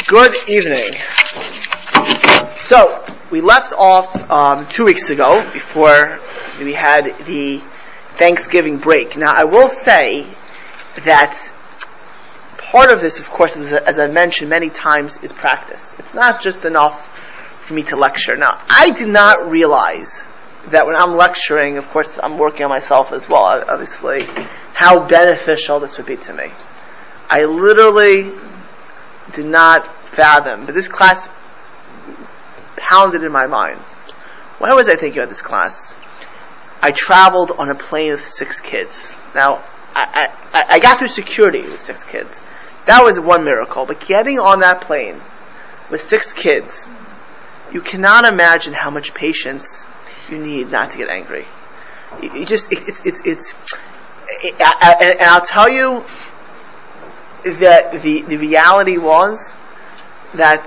Good evening. So, we left off 2 weeks ago before we had the Thanksgiving break. Now, I will say that part of this, of course, as I mentioned many times, is practice. It's not just enough for me to lecture. Now, I did not realize that when I'm lecturing, of course, I'm working on myself as well, obviously, how beneficial this would be to me. I literally did not fathom, but this class pounded in my mind. Why was I thinking about this class? I traveled on a plane with 6 kids. Now, I got through security with 6 kids. That was one miracle. But getting on that plane with 6 kids, you cannot imagine how much patience you need not to get angry. And I'll tell you that the reality was that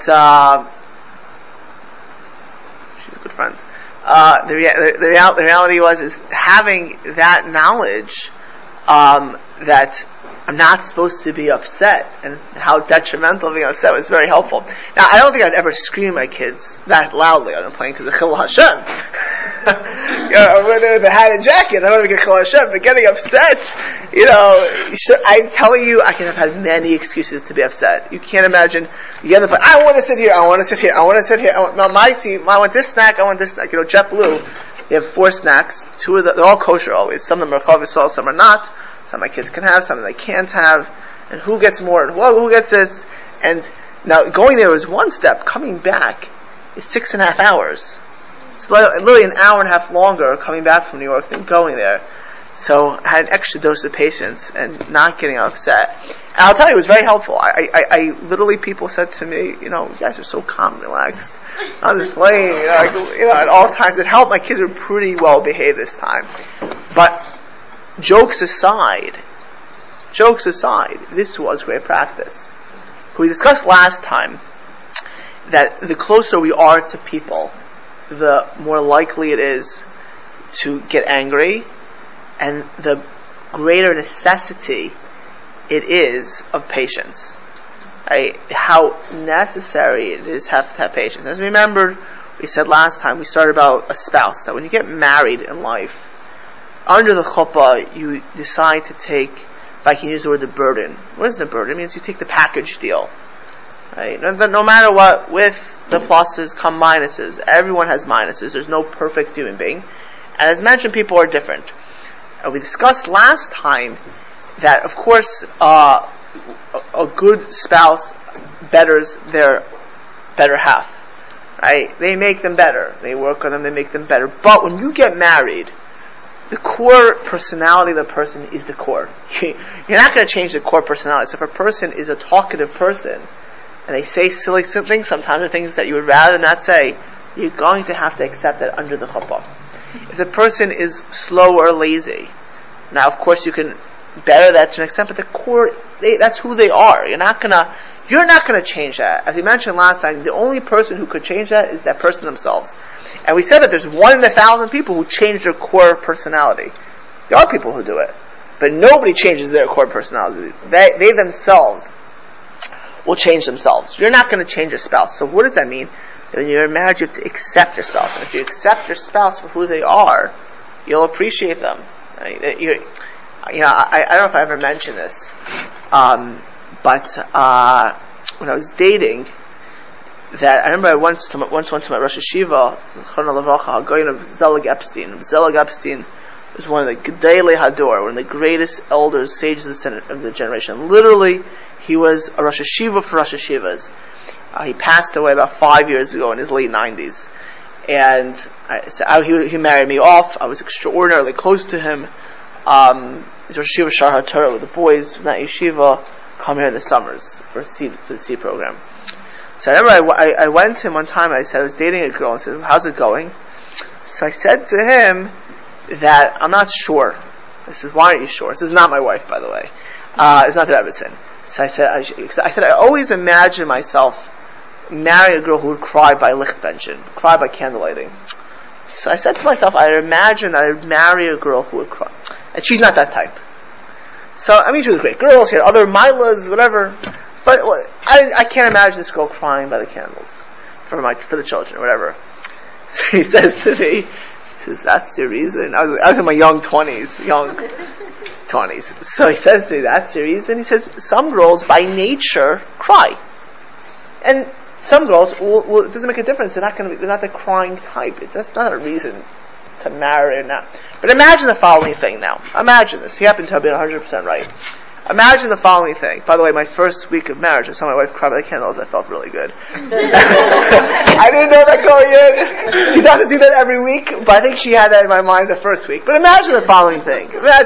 she's a good friend. The reality is having that knowledge that I'm not supposed to be upset, and how detrimental being upset was very helpful. Now, I don't think I'd ever scream at my kids that loudly on a plane because of Chil Hashem. With a hat and jacket, I don't get Chil Hashem, but getting upset, I'm telling you, I can have had many excuses to be upset. You can't imagine, you get on the plane, I want to sit here, I want to sit here, I want to sit here, my seat, I want this snack, I want this snack. JetBlue, they have 4 snacks, 2 of them, they're all kosher always, some of them are chavisol, some are not. Some my kids can have, some they can't have, and who gets more, and who gets this, and now going there was one step, coming back is 6.5 hours. It's literally an hour and a half longer coming back from New York than going there. So I had an extra dose of patience and not getting upset. And I'll tell you, it was very helpful. I literally, people said to me, you guys are so calm and relaxed on this plane, at all times. It helped. My kids were pretty well behaved this time. But Jokes aside, this was great practice. We discussed last time that the closer we are to people, the more likely it is to get angry, and the greater necessity it is of patience. Right? How necessary it is to have patience. As we remembered, we said last time, we started about a spouse, that when you get married in life, under the chuppah, you decide to take, if I can use the word, the burden. What is the burden? It means you take the package deal. Right? No matter what, with the pluses come minuses. Everyone has minuses. There's no perfect human being. And as mentioned, people are different. We discussed last time that, of course, a good spouse betters their better half. Right? They make them better. They work on them, they make them better. But when you get married, the core personality of the person is the core. You're not going to change the core personality. So if a person is a talkative person, and they say silly things, sometimes the things that you would rather not say, you're going to have to accept that under the chuppah. If the person is slow or lazy, now of course you can better that to an extent, but the core, that's who they are. You're not going to change that. As we mentioned last time, the only person who could change that is that person themselves. And we said that there's 1 in 1,000 people who change their core personality. There are people who do it, but nobody changes their core personality. They themselves will change themselves. You're not going to change your spouse. So what does that mean? When you're married, you have to accept your spouse. And if you accept your spouse for who they are, you'll appreciate them. I don't know if I ever mentioned this, but when I was dating, that I remember I once went to my Rosh Hashiva, Chana Levracha, Hagoyin of Zelig Epstein. Zelig Epstein was one of the Gedolei Hador, one of the greatest elders, sages of the generation. Literally, he was a Rosh Hashiva for Rosh Hashivas. He passed away about 5 years ago in his late 90s. And he married me off. I was extraordinarily close to him. He's Rosh Hashiva Shar HaTorah, with the boys from that yeshiva come here in the summers for the seed program. So I remember I went to him one time, I said I was dating a girl, and I said, how's it going? So I said to him that I'm not sure. I said, why aren't you sure? This is not my wife, by the way. It's not the Rebbetzin. So I said, I always imagine myself marrying a girl who would cry by lichtbenchen, cry by candlelighting. So I said to myself, I imagine that I would marry a girl who would cry. And she's not that type. So, I mean, she was a great girl, she had other milas, whatever. But I can't imagine this girl crying by the candles for the children, or whatever. So he says to me, he says, "That's your reason." I was in my young 20s. So he says to me, "That's your reason." He says, "Some girls by nature cry, and some girls will it doesn't make a difference. They're not the crying type. That's not a reason to marry or not." But imagine the following thing now. Imagine this. He happened to have been 100% right. Imagine the following thing. By the way, my first week of marriage, I saw my wife cry by the candles. I felt really good. I didn't know that going in. She doesn't do that every week, but I think she had that in my mind the first week. But imagine the following thing.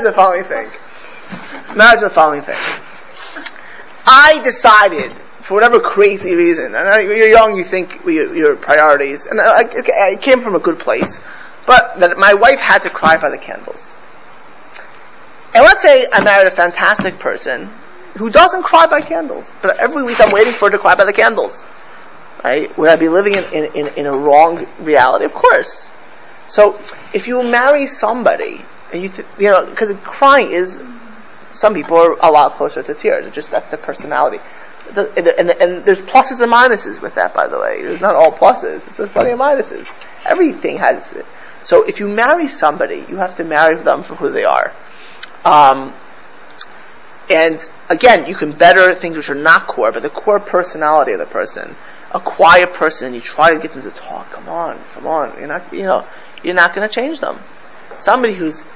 I decided, for whatever crazy reason, and you're young, you think your priorities, and I came from a good place, but that my wife had to cry by the candles. And let's say I married a fantastic person who doesn't cry by candles, but every week I'm waiting for her to cry by the candles. Right? Would I be living in a wrong reality? Of course. So if you marry somebody, and because crying is, some people are a lot closer to tears. That's the personality. And there's pluses and minuses with that, by the way. There's not all pluses. There's plenty of minuses. Everything has it. So if you marry somebody, you have to marry them for who they are. And again, you can better things which are not core, but the core personality of the person. A quiet person, you try to get them to talk. Come on. You're not going to change them. Somebody who is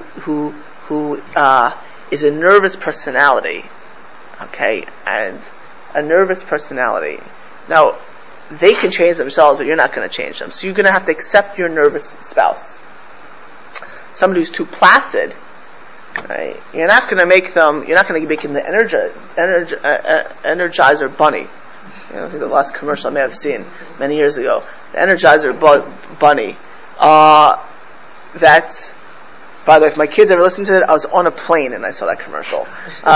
a nervous personality, okay, and a nervous personality. Now, they can change themselves, but you're not going to change them. So you're going to have to accept your nervous spouse. Somebody who's too placid, right? You're not going to make them the Energizer bunny. I think the last commercial I may have seen many years ago. The Energizer bunny. That's, by the way, if my kids ever listen to it, I was on a plane and I saw that commercial.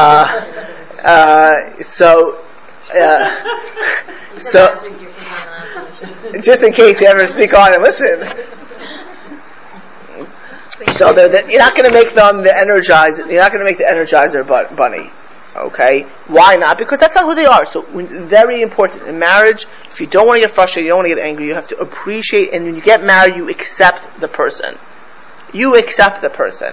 So just in case they ever sneak on and listen. So you're not going to make them the Energizer. You're not going to make the Energizer bunny. Okay? Why not? Because that's not who they are. So very important in marriage. If you don't want to get frustrated, you don't want to get angry, you have to appreciate. And when you get married, you accept the person. You accept the person.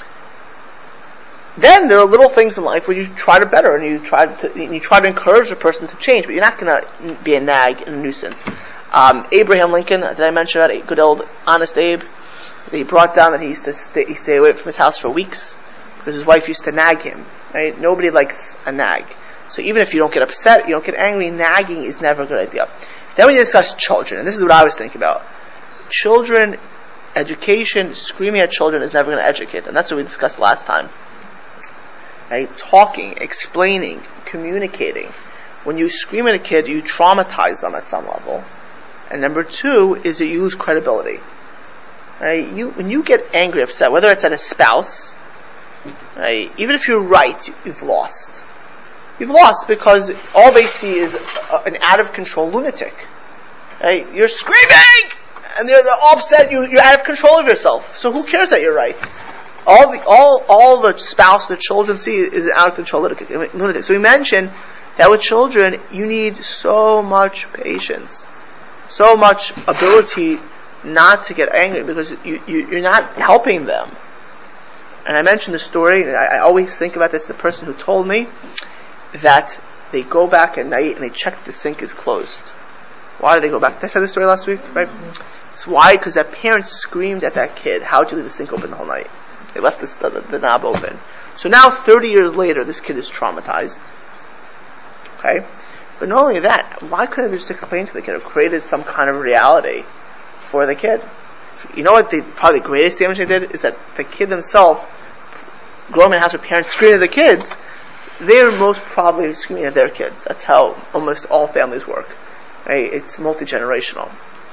Then there are little things in life where you try to better and you try to encourage the person to change, but you're not going to be a nag and a nuisance. Abraham Lincoln, did I mention that? Good old honest Abe. He brought down that he used to stay away from his house for weeks because his wife used to nag him. Right? Nobody likes a nag. So even if you don't get upset, you don't get angry, nagging is never a good idea. Then we discuss children, and this is what I was thinking about. Children, education, screaming at children is never going to educate them. That's what we discussed last time. Right? Talking, explaining, communicating. When you scream at a kid, you traumatize them at some level. And number two is that you lose credibility. Right? When you get angry, upset, whether it's at a spouse, right? Even if you're right, you've lost. You've lost because all they see is an out of control lunatic. Right? You're screaming, and they're all upset. You're out of control of yourself. So who cares that you're right? All the spouse, the children see is an out of control lunatic. So we mentioned that with children, you need so much patience, so much ability not to get angry because you're not helping them. And I mentioned the story, and I always think about this, the person who told me that they go back at night and they check the sink is closed. Why do they go back? Did I say this story last week? Right? It's why? Because that parent screamed at that kid, how'd you leave the sink open the whole night? They left the knob open. So now 30 years later, this kid is traumatized. Okay? But not only that, why couldn't they just explain to the kid or created some kind of reality for the kid? You know what probably the greatest damage they did is that the kid themselves, growing in a house with parents screaming at the kids, they're most probably screaming at their kids. That's how almost all families work. Right? It's multi-generational.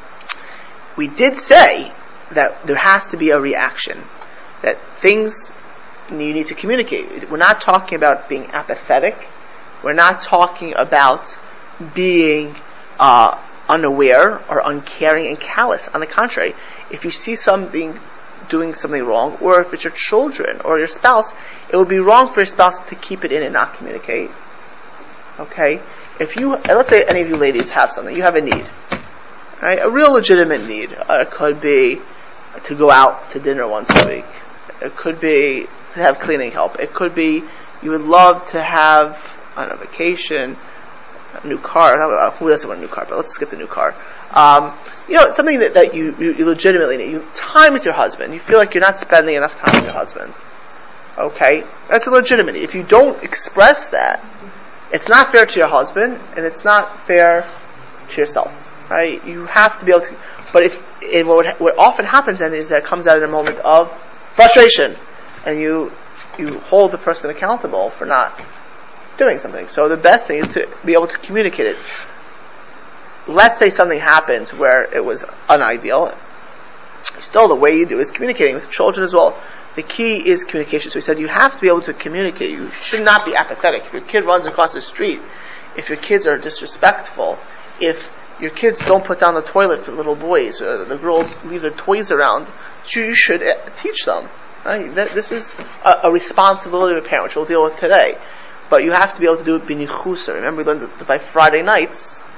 We did say that there has to be a reaction. That things you need to communicate. We're not talking about being apathetic. We're not talking about being unaware or uncaring and callous. On the contrary, if you see something doing something wrong, or if it's your children or your spouse, it would be wrong for your spouse to keep it in and not communicate. Okay? Let's say any of you ladies have something, you have a need. Right? A real legitimate need. It could be to go out to dinner once a week. It could be to have cleaning help. It could be you would love to have on a vacation a new car. Who doesn't want a new car? But let's skip the new car. Something that you legitimately need. Time with your husband. You feel like you're not spending enough time with your husband. Okay? That's a legitimate need. If you don't express that, it's not fair to your husband, and it's not fair to yourself. Right? You have to be able to. But what often happens then is that it comes out in a moment of frustration, and you hold the person accountable for not doing something. So the best thing is to be able to communicate it. Let's say something happens where it was unideal. Still, the way you do is communicating with children as well. The key is communication. So we said you have to be able to communicate. You should not be apathetic. If your kid runs across the street, if your kids are disrespectful, if your kids don't put down the toilet for little boys, or the girls leave their toys around, you should teach them. Right? This is a responsibility of a parent, which we'll deal with today. But you have to be able to do it b'nichusa. Remember, we learned that by Friday night,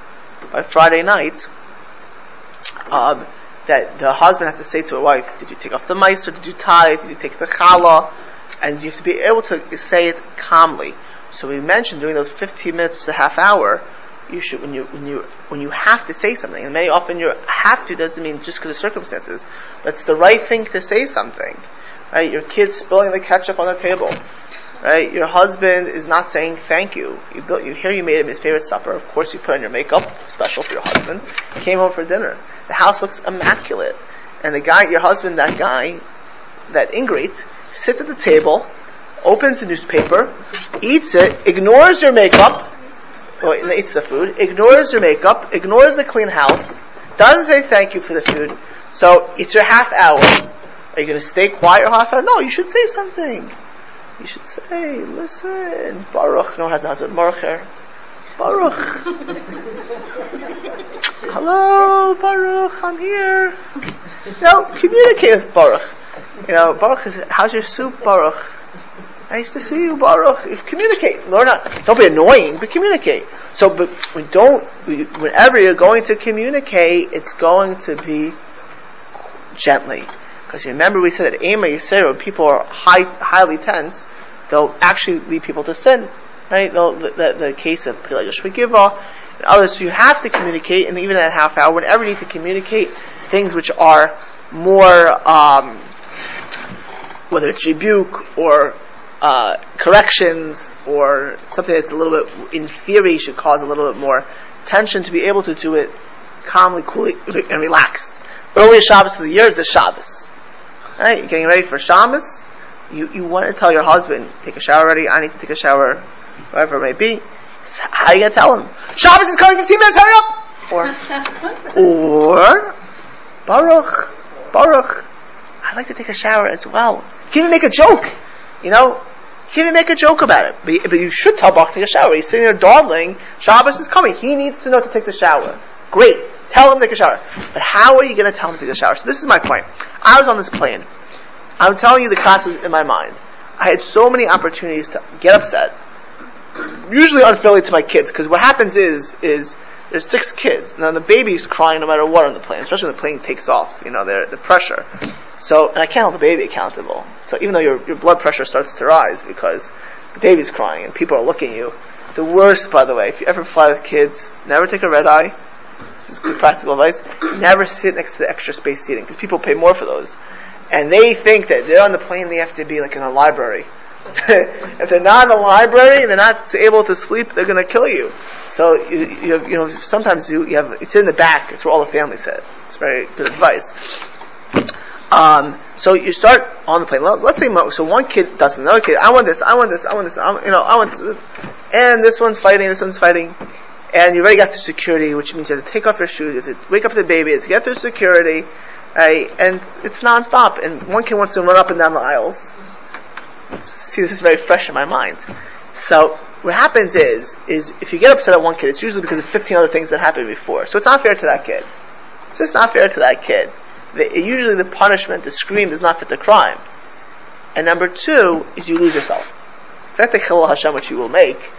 that the husband has to say to a wife, did you take off the meiser, did you tie it, did you take the challah? And you have to be able to say it calmly. So we mentioned during those 15 minutes to half hour, you should, when you have to say something, and very often you have to doesn't mean just because of circumstances, but it's the right thing to say something. Right? Your kid's spilling the ketchup on the table. Right? Your husband is not saying thank you. You hear you made him his favorite supper. Of course you put on your makeup, special for your husband. He came home for dinner. The house looks immaculate. And your husband, that ingrate, sits at the table, opens the newspaper, eats it, ignores your makeup, eats the food, ignores your makeup, ignores the clean house, doesn't say thank you for the food. So it's your half hour. Are you going to stay quiet your half hour? No, you should say something. You should say, listen, Baruch. No one has a husband. Baruch. Hello, Baruch, I'm here. No, communicate with Baruch. Baruch is, how's your soup, Baruch? Nice to see you, Baruch. Communicate. Don't be annoying, but communicate. So, but whenever you're going to communicate, it's going to be gently. Because remember we said that Ema Yisera, when people are highly tense, they'll actually lead people to sin. Right? The case of Pilagish Megiva and others. So you have to communicate, and even at half hour, whenever you need to communicate things which are more, whether it's rebuke or corrections or something that's a little bit, in theory, should cause a little bit more tension, to be able to do it calmly, coolly, and relaxed. Earliest Shabbos of the year is the Shabbos. Right? You're getting ready for Shabbos. You want to tell your husband, take a shower already, I need to take a shower, whatever it may be. How are you going to tell him? Shabbos is coming 15 minutes, hurry up! Or Baruch, I'd like to take a shower as well. He didn't make a joke. He didn't make a joke about it. But you should tell Baruch to take a shower. He's sitting there dawdling, Shabbos is coming. He needs to know to take the shower. Great. Tell him to take a shower. But how are you going to tell him to take a shower? So this is my point. I was on this plane. I'm telling you the class was in my mind. I had so many opportunities to get upset. Usually unfairly to my kids, because what happens is there's 6 kids. Now the baby's crying no matter what on the plane, especially when the plane takes off, the pressure. So, and I can't hold the baby accountable. So even though your blood pressure starts to rise because the baby's crying and people are looking at you. The worst, by the way, if you ever fly with kids, never take a red eye. This is good practical advice. Never sit next to the extra space seating, because people pay more for those. And they think that they're on the plane, they have to be like in a library. If they're not in the library and they're not able to sleep, they're going to kill you. So sometimes you have, it's in the back. It's where all the family sit. It's very good advice. So you start on the plane. Let's say so one kid doesn't. Another kid, I want this. And this one's fighting. And you already got through security, which means you have to take off your shoes, you have to wake up the baby, you have to get through security, right? And it's non-stop. And one kid wants to run up and down the aisles. See, this is very fresh in my mind. So what happens is if you get upset at one kid, it's usually because of 15 other things that happened before. So it's not fair to that kid. It's just not fair to that kid. Usually the punishment, the scream, does not fit the crime. And number 2 is you lose yourself. It's not the Chilul Hashem which you will make.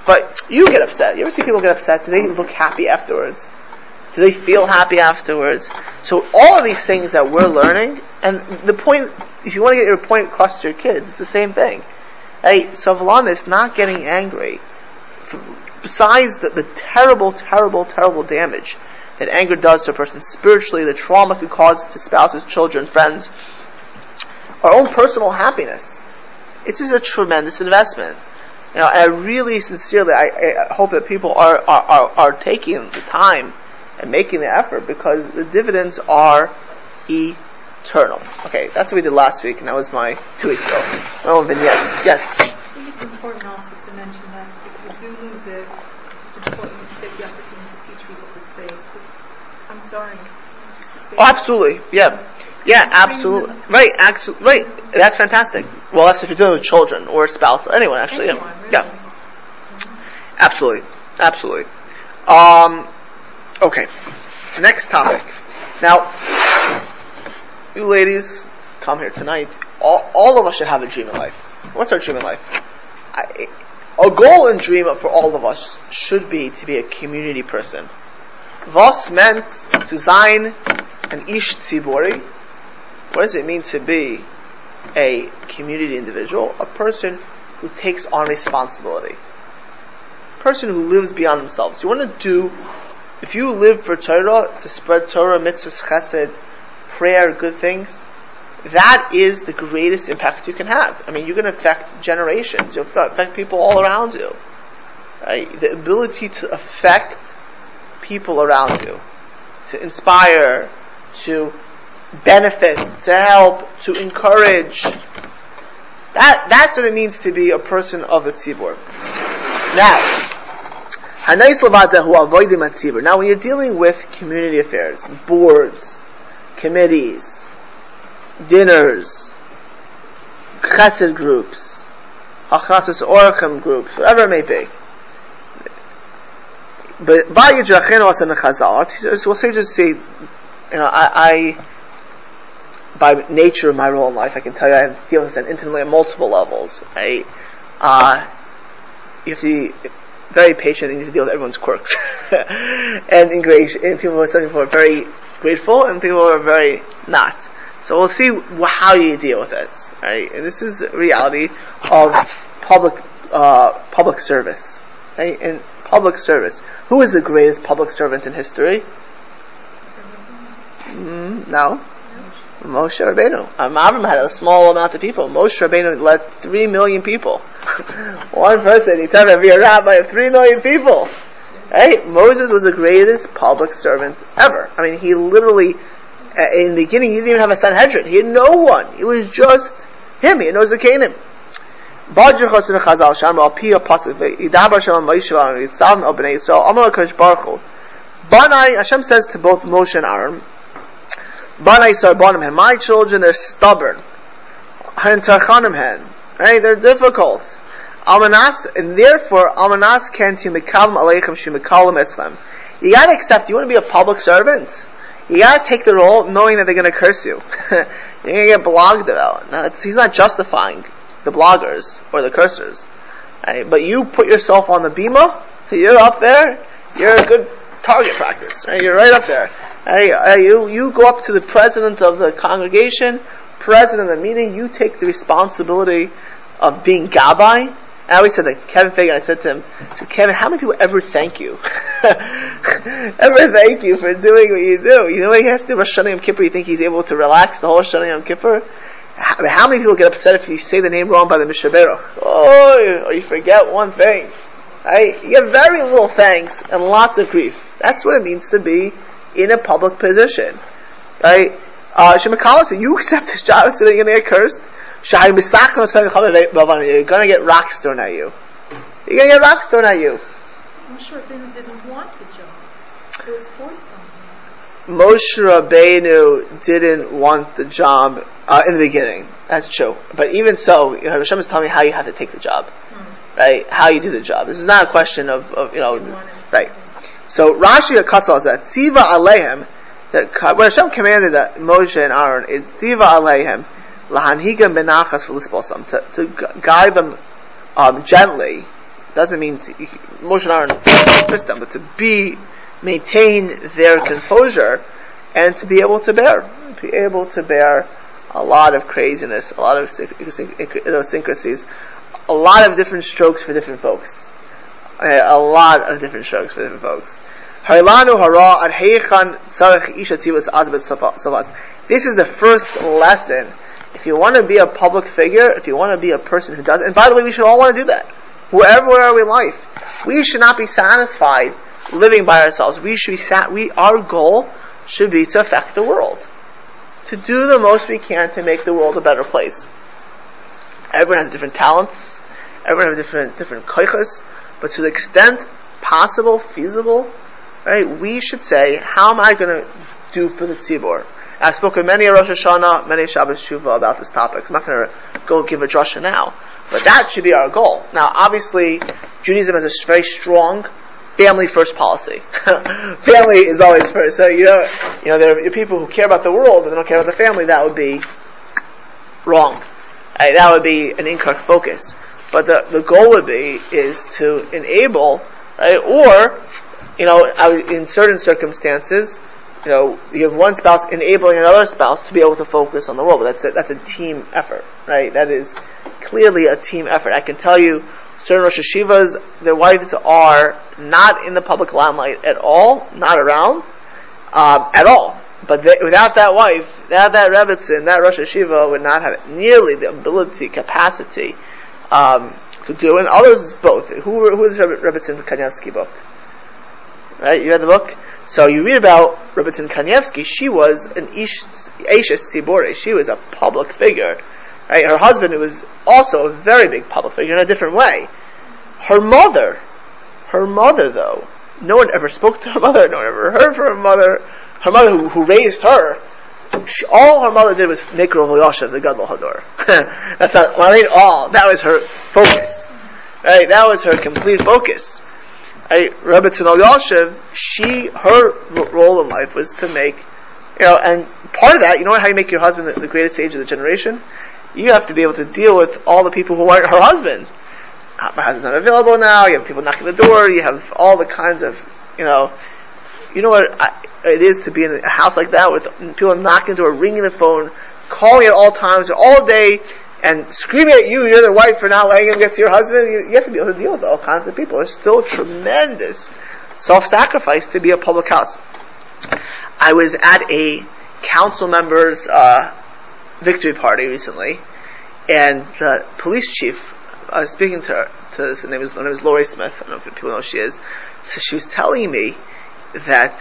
But you get upset. You ever see people get upset? Do they look happy afterwards? Do they feel happy afterwards? So all of these things that we're learning, and the point, if you want to get your point across to your kids, it's the same thing. Hey, savlanis, not getting angry. Besides the terrible, terrible, terrible damage that anger does to a person spiritually, the trauma it could cause to spouses, children, friends, our own personal happiness. It's just a tremendous investment. I really sincerely, I hope that people are taking the time and making the effort, because the dividends are eternal. Okay, that's what we did last week, and that was my 2 weeks ago. Oh, vignette. Yes? I think it's important also to mention that if you do lose it, it's important to take the opportunity to teach people to say, I'm sorry. Just to say absolutely. Yeah. Yeah, absolutely. Right, right. That's fantastic. Well, that's if you're dealing with children or a spouse or anyone, actually. Anyone, really. Yeah. Absolutely. Absolutely. Okay. Next topic. Now, you ladies come here tonight. All of us should have a dream in life. What's our dream in life? A goal and dream for all of us should be to be a community person. Was meant zu sein an ish tzibori? What does it mean to be a community individual? A person who takes on responsibility. A person who lives beyond themselves. You want to do, if you live for Torah, to spread Torah, mitzvahs, chesed, prayer, good things, that is the greatest impact you can have. I mean, you're going to affect generations. You'll affect people all around you. Right? The ability to affect people around you, to inspire, to benefit, to help, to encourage. That's what it means to be a person of the tzibur. Now, when you're dealing with community affairs, boards, committees, dinners, chesed groups, hachasas orchim groups, whatever it may be. But we'll say, I by nature of my role in life, I can tell you I deal with this intimately on multiple levels. You have to be very patient, and you have to deal with everyone's quirks. and people are very grateful, and people are very not. So we'll see how you deal with it. Right? And this is a reality of public service. Right? In public service, who is the greatest public servant in history? No. Moshe Rabbeinu. Avram had a small amount of people. Moshe Rabbeinu led 3 million people. One person, he turned out to be a rabbi of 3 million people. Right? Moses was the greatest public servant ever. I mean, he literally, in the beginning, he didn't even have a Sanhedrin. He had no one. It was just him. He knows the Canaan. Hashem says to both Moshe and Aaron, my children, they're stubborn. Right? They're difficult. And therefore, you gotta accept, you want to be a public servant? You gotta take the role knowing that they're gonna curse you. You're gonna get blogged about. Now, he's not justifying the bloggers or the cursors. Right? But you put yourself on the bima, you're up there, you're a good target practice. Right? You're right up there. You go up to the president of the congregation, president of the meeting, you take the responsibility of being gabbai. I always said that Kevin Fagan, I said to him, Kevin, how many people ever thank you? Ever thank you for doing what you do? You know what he has to do Rosh Hashanah Yom Kippur? You think he's able to relax the whole Rosh Hashanah Yom Kippur? How many people get upset if you say the name wrong by the Mishnah Berurah? Or you forget one thing. Right? You get very little thanks and lots of grief. That's what it means to be in a public position. Right? Shemakala said, you accept this job so that you're going to get cursed? You're going to get rocks thrown at you. You're going to get rocks thrown at you. I'm sure Rabbeinu didn't want the job. It was forced on him. Moshe Rabbeinu didn't want the job in the beginning. That's true. But even so, Hashem is telling me how you have to take the job. Right? How you do the job. This is not a question of right. So Rashi Akatzal says that Tziva Alehem, that what Hashem commanded that Moshe and Aaron is Tziva Alehem Lahanhigam benachas v'lisposam, to guide them gently Doesn't mean Moshe and Aaron dismiss them, but to maintain their composure and to be able to bear a lot of craziness, a lot of idiosyncrasies, a lot of different strokes for different folks. This is the first lesson. If you want to be a public figure, if you want to be a person who does, and by the way, we should all want to do that. Wherever we are in life, we should not be satisfied living by ourselves. Our goal should be to affect the world, to do the most we can to make the world a better place. Everyone has different talents, everyone has different koiches, but to the extent possible, feasible, right? We should say, how am I going to do for the tzibur? I've spoken many a Rosh Hashanah, many a Shabbos Shuvah about this topic. So I'm not going to go give a drasha now, but that should be our goal. Now, obviously, Judaism has a very strong family first policy. Family is always first. So there are people who care about the world, but they don't care about the family. That would be wrong. That would be an incorrect focus. But the goal would be is to enable, right? Or, in certain circumstances, you have one spouse enabling another spouse to be able to focus on the world. But that's a team effort, right? That is clearly a team effort. I can tell you, certain Rosh Hashivas, their wives are not in the public limelight at all, not around, at all. But without that wife, without that Rebbetzin, that Rosh Hashiva would not have nearly the ability, capacity, to do. And others is both. Who is Rebbetzin Kanievsky book? Right? You read the book? So you read about Rebbetzin Kanievsky. She was an Eishes Tzibore. She was a public figure. Right? Her husband was also a very big public figure in a different way. Her mother though, no one ever spoke to her mother, no one ever heard from her mother. Her mother who raised her, all her mother did was make her Yoshev, the Gadol Hador. That's not, all. That was her focus. Right? That was her complete focus. Right? Rebbetzin Yoshev, her role in life was to make, and part of that, how you make your husband the greatest sage of the generation? You have to be able to deal with all the people who aren't her husband. My husband's not available now, you have people knocking the door, you have all the kinds of, you know what it is to be in a house like that with people knocking the door, ringing the phone, calling at all times, all day, and screaming at you, you're the wife, for not letting him get to your husband. You have to be able to deal with all kinds of people. There's still tremendous self-sacrifice to be a public house. I was at a council member's victory party recently, and the police chief, I was speaking to her, her name was Lori Smith, I don't know if people know who she is, so she was telling me that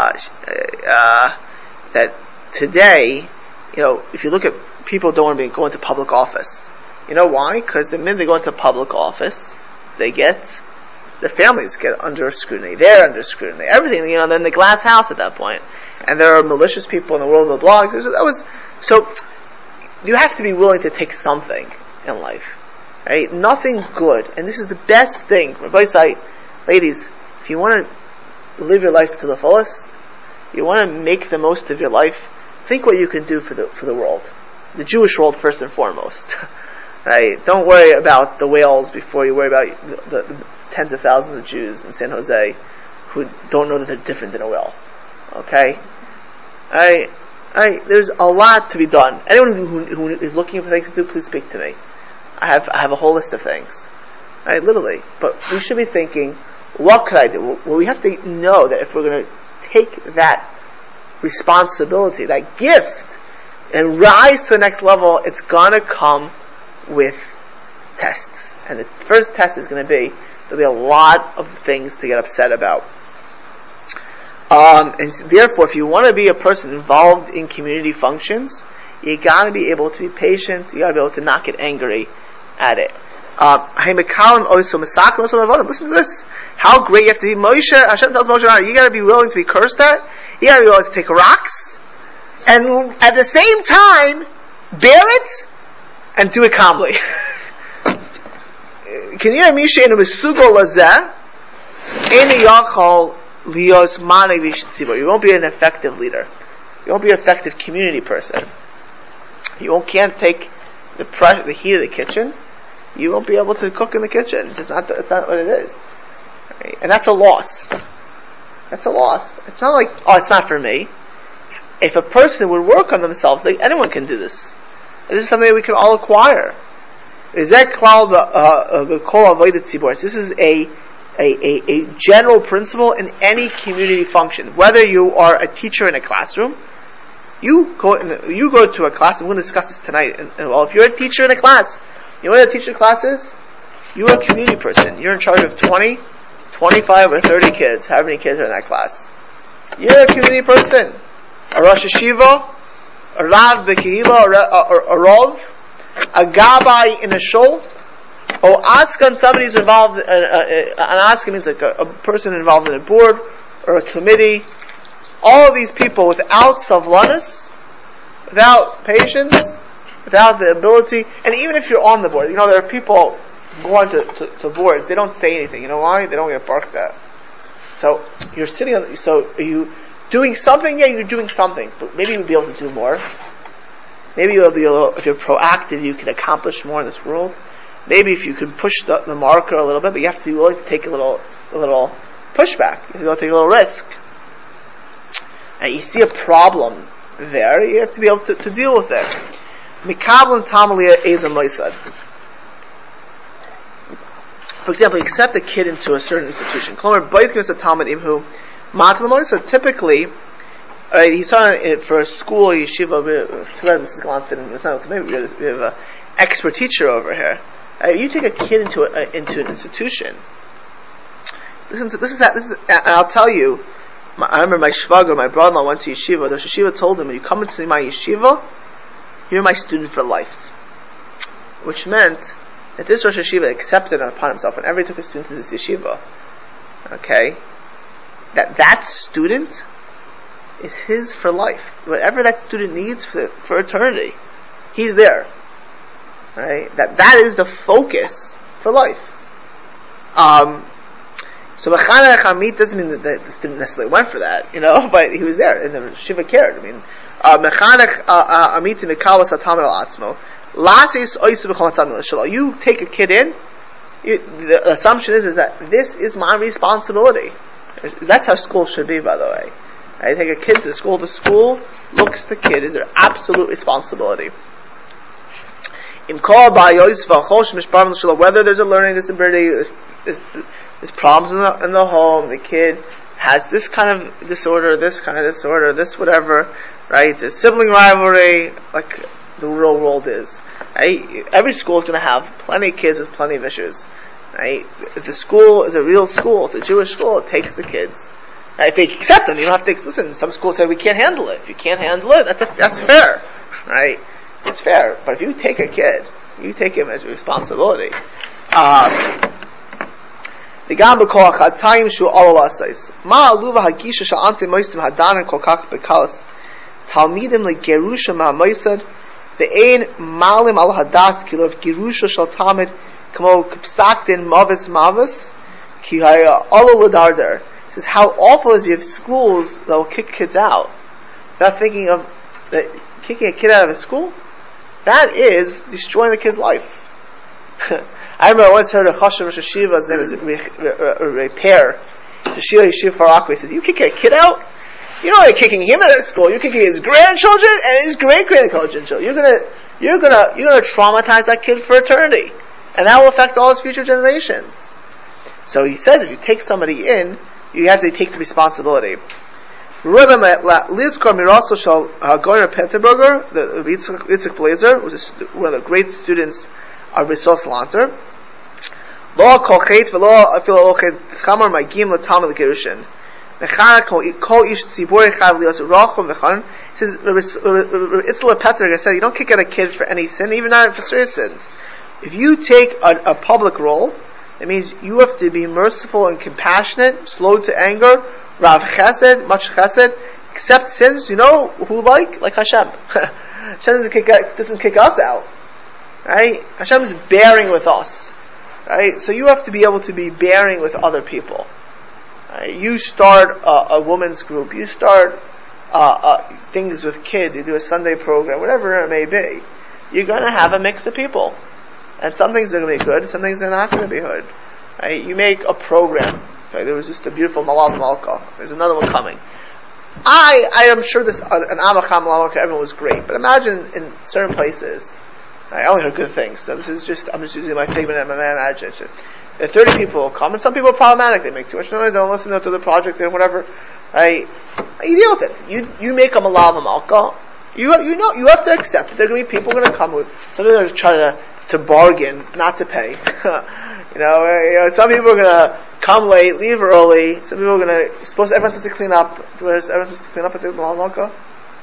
that today, if you look at people don't want to be going to public office. You know why? Because the minute they go into public office, their families get under scrutiny. They're under scrutiny. Everything, they're in the glass house at that point. And there are malicious people in the world of the blogs. So you have to be willing to take something in life. Right? Nothing good. And this is the best thing. Rabbi say, ladies, if you want to live your life to the fullest, you want to make the most of your life, think what you can do for the world. The Jewish world first and foremost. Right? Don't worry about the whales before you worry about the tens of thousands of Jews in San Jose who don't know that they're different than a whale. Okay? There's a lot to be done. Anyone who is looking for things to do, please speak to me. I have a whole list of things. Right? Literally. But we should be thinking, what could I do? Well, we have to know that if we're going to take that responsibility, that gift, and rise to the next level, it's going to come with tests. And the first test is going to be, there'll be a lot of things to get upset about. And therefore, if you want to be a person involved in community functions, you got to be able to be patient, you got to be able to not get angry at it. Listen to this. How great you have to be. Hashem tells Moshe, you got to be willing to be cursed at, you got to be willing to take rocks, and at the same time, bear it, and do it calmly. You won't be an effective leader. You won't be an effective community person. You can't take the heat of the kitchen you won't be able to cook in the kitchen. It's not what it is. Right? And that's a loss. That's a loss. It's not like, it's not for me. If a person would work on themselves, anyone can do this. This is something that we can all acquire. This is a general principle in any community function. Whether you are a teacher in a classroom, you go to a class, and we're going to discuss this tonight. If you're a teacher in a class, you know what a teacher class is? You're a community person. You're in charge of 20, 25, or 30 kids, however many kids are in that class. You're a community person. A Rosh Hashiva, a Rav B'Kehila, a Rav, a Gabbai in a shul, or Askan, somebody who's involved, an Askan means like a person involved in a board, or a committee. All of these people, without savlanis, without patience, without the ability, and even if you're on the board, there are people going to boards, they don't say anything. You know why? They don't get barked at. So, you're sitting on, so are you doing something? Yeah, you're doing something, but maybe you'll be able to do more. Maybe you'll be if you're proactive, you can accomplish more in this world. Maybe if you could push the marker a little bit, but you have to be willing to take a little pushback. You have to be able to take a little risk. And you see a problem there, you have to be able to deal with it. Mikablan Tamalia Ezam Moisad. For example, you accept a kid into a certain institution. Typically, he's talking for a school, yeshiva, maybe we have an expert teacher over here. You take a kid into an institution. This is, and I'll tell you, I remember my shvager, my brother-in-law, went to yeshiva. The yeshiva told him, when you come into my yeshiva, you're my student for life. Which meant that this Rosh Yeshiva accepted it upon himself whenever he took a student to this yeshiva. Okay? That student is his for life. Whatever that student needs for eternity, he's there. Right? That is the focus for life. So Mechanech Amit doesn't mean that the student necessarily went for that, but he was there, and the Shiva cared. Mechanech Amit Mikawas Hatamid Al Atzmo. You take a kid in, the assumption is that this is my responsibility. That's how school should be, by the way. I take a kid to school looks the kid is their absolute responsibility. Whether there's a learning disability, there's problems in the home, the kid has this kind of disorder, this whatever, right? There's sibling rivalry, like the real world is. Right? Every school is going to have plenty of kids with plenty of issues. Right? If the school is a real school, it's a Jewish school, it takes the kids. Right? If they accept them, you don't have to listen. Some schools say we can't handle it. If you can't handle it, that's fair. Right? It's fair. But if you take a kid, you take him as a responsibility. The Gamba Koach Hatayim Shu Alala says, Ma Aluva Hagisha Sha'anse Moistim Hadanan Kokach Bekalas Talmidim Le Gerusha Ma'amoisad Ve'ein Malim Al Hadas Kilo of Gerusha Shal Talmid Kamo Kipsaktin Mavis Ki Haya Alo Ladarder. He says, how awful is it you have schools that will kick kids out without thinking of kicking a kid out of a school? That is destroying the kid's life. I remember I once heard a Chashav Rosh Hashiva, his name is Repair, Yeshiva Farakwe. He says, you kick a kid out? You're not only kicking him out of school, you're kicking his grandchildren and his great-grandchildren. You're gonna traumatize that kid for eternity. And that will affect all his future generations. So he says, if you take somebody in, you have to take the responsibility. Lizkor Miraso Shal Goyer Peterburger, the Yitzchak Blazer, was one of the great students of Risos Lanter. Lo kolchet v'lo afil olchet chamor magim l'talmid l'gerushin. Mechana kol ish tzibur chav lios rachum v'chan. He says, Yitzchak Peterburger said, you don't kick out a kid for any sin, even not for serious sins. If you take a public role, it means you have to be merciful and compassionate, slow to anger, Rav Chesed, much Chesed, accept sins. You know who like Hashem. Hashem doesn't kick us out, right? Hashem is bearing with us, right? So you have to be able to be bearing with other people. Right? You start a women's group, you start things with kids, you do a Sunday program, whatever it may be. You're going to have a mix of people. And some things are going to be good, some things are not going to be good. Right? You make a program. Right? There was just a beautiful Malav Malka. There's another one coming. I am sure this, an Amacham Malka, everyone was great. But imagine in certain places, I only heard good things. So I'm just using my figment and my imagination. There are 30 people who come, and some people are problematic. They make too much noise, they don't listen to the project, and whatever. Right? You deal with it. You make a Malav Malka. You have to accept that there are going to be people going to come who, some people are trying to bargain, not to pay. Some people are going to come late, leave early. Some people are going to, everyone's supposed to clean up. Where's everyone's supposed to clean up at the Malav Malka?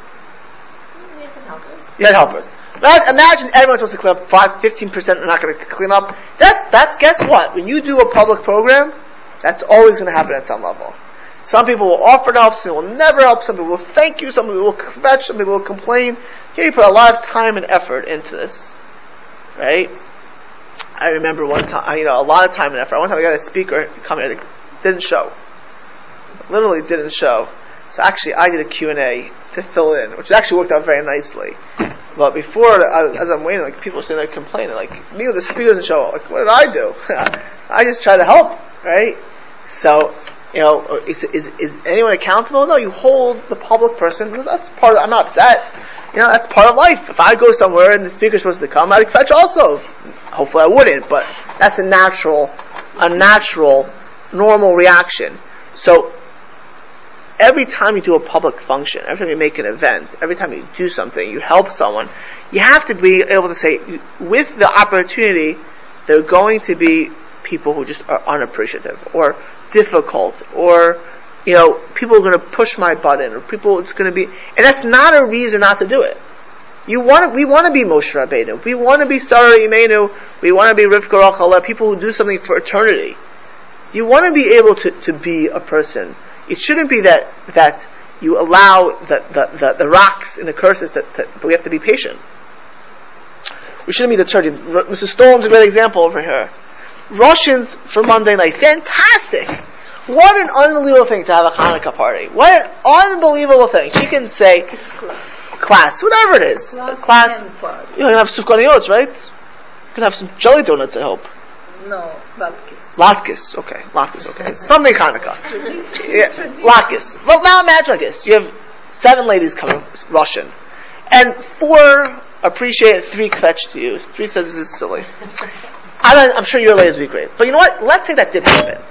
We had some helpers. You had helpers. Imagine everyone's supposed to clean up 15% are not going to clean up. That's, guess what? When you do a public program, that's always going to happen at some level. Some people will offer to help, some people will never help, some people will thank you, some people will fetch, some people will complain. Here you put a lot of time and effort into this. Right? I remember one time, a lot of time and effort. One time I got a speaker come here that didn't show. Literally didn't show. So actually I did a Q&A to fill in, which actually worked out very nicely. But before, as I'm waiting, people were sitting there complaining, me with the speaker doesn't show. What did I do? I just try to help, right? So, is anyone accountable? No, you hold the public person. That's part of, I'm not upset. That's part of life. If I go somewhere and the speaker's supposed to come, I'd fetch also. Hopefully I wouldn't, but that's a natural, normal reaction. So, every time you do a public function, every time you make an event, every time you do something, you help someone, you have to be able to say, with the opportunity, there are going to be people who just are unappreciative, or difficult, or, people are going to push my button, or it's going to be, and that's not a reason not to do it. We want to be Moshe Rabbeinu. We want to be Sarah Imeinu. We want to be Rivka Rachala, people who do something for eternity. You want to be able to be a person. It shouldn't be that you allow the rocks and the curses but we have to be patient. We shouldn't be deterred. Mrs. Stone's a great example over here. Russians for Monday night. Fantastic! What an unbelievable thing to have a Hanukkah party. What an unbelievable thing. She can say, class, whatever it is. Class. You can have sufganiyot, right? You can have some jelly donuts, I hope. No, latkes. Latkes, okay. Something Hanukkah. Yeah, latkes. Well, now imagine like this. You have 7 ladies coming, Russian. And 4 appreciate it, 3 kvetch to you. 3 says this is silly. I'm sure your ladies would be great. But you know what? Let's say that did happen.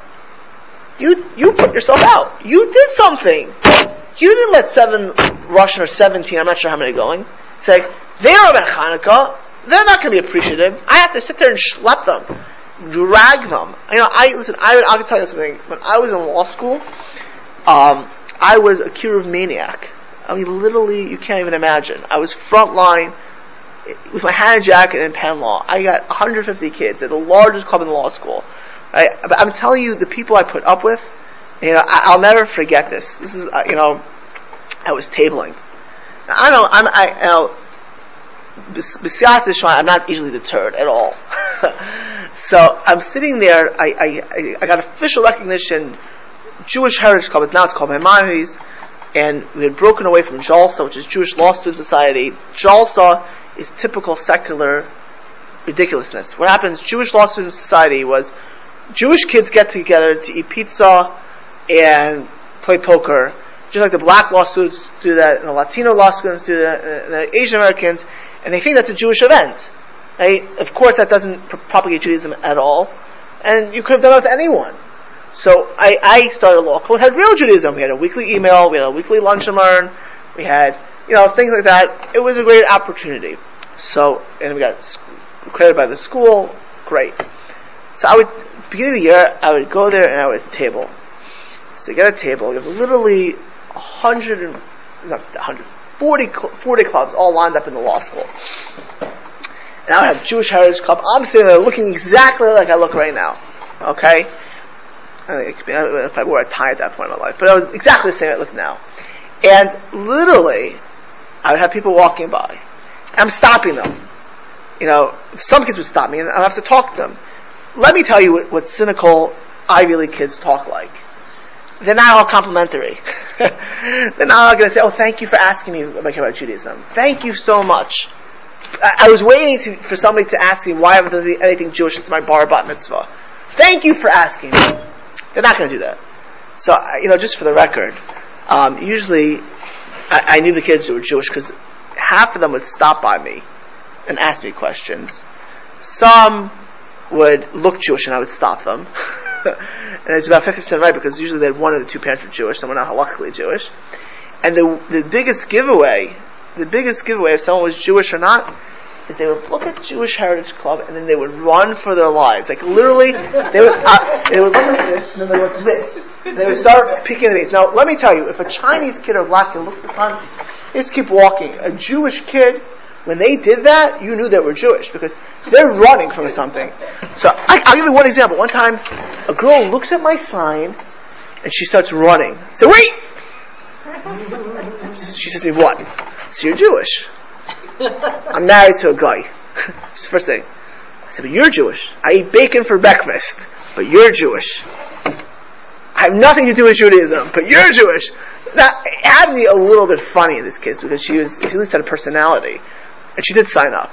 You put yourself out. You did something. You didn't let 7 Russian or 17, I'm not sure how many going, say, they're about Hanukkah, they're not going to be appreciative. I have to sit there and schlep them. Drag them. I'll tell you something. When I was in law school, I was a Kiruv maniac. Literally, you can't even imagine. I was front line with my Hannah jacket in Penn Law. I got 150 kids at the largest club in the law school. Right? But I'm telling you, the people I put up with, I'll never forget this. This is, I was tabling. Now, I'm not easily deterred at all. So I'm sitting there. I got official recognition. Jewish Heritage Club. Now it's called Maimonides, and we had broken away from Jalsa, which is Jewish Law Student Society. Jalsa is typical secular ridiculousness. What happens? Jewish Law Student Society was Jewish kids get together to eat pizza and play poker, just like the black law students do that, and the Latino law students do that, and the Asian Americans, and they think that's a Jewish event. Right? Of course, that doesn't propagate Judaism at all, and you could have done it with anyone. So I started a law club. It had real Judaism. We had a weekly email, we had a weekly lunch and learn, we had things like that. It was a great opportunity. So, and we got credited by the school. Great. So beginning of the year, I would go there and I would table. So you get a table, you have literally 40 clubs all lined up in the law school. And I would have Jewish Heritage Club. I'm sitting there looking exactly like I look right now. Okay? I don't know if I wore a tie at that point in my life, but I was exactly the same I look now. And literally, I would have people walking by. I'm stopping them. Some kids would stop me and I have to talk to them. Let me tell you what cynical Ivy League kids talk like. They're not all complimentary. They're not all going to say, oh, thank you for asking me about Judaism. Thank you so much. I was waiting for somebody to ask me why I haven't done anything Jewish since my bar bat mitzvah. Thank you for asking me. They're not going to do that. So, just for the record, usually I knew the kids who were Jewish because half of them would stop by me and ask me questions. Some would look Jewish and I would stop them. And it's about 50% right because usually they had one of the two parents were Jewish, some were not halakhically Jewish. And the biggest giveaway if someone was Jewish or not is they would look at Jewish Heritage Club and then they would run for their lives. Like literally, they would look like this and then they would look this. And they would start peeking at these. Now, let me tell you, if a Chinese kid or black kid looks at the sun, they just keep walking. A Jewish kid, when they did that, you knew they were Jewish because they're running from something. So I'll give you one example. One time, a girl looks at my sign and she starts running. I said, wait! She says to me, what? So you're Jewish. I'm married to a guy. That's the first thing. I said, but you're Jewish. I eat bacon for breakfast, but you're Jewish. I have nothing to do with Judaism, but you're Jewish. Now, it had me a little bit funny in this case because she at least had a personality. And she did sign up.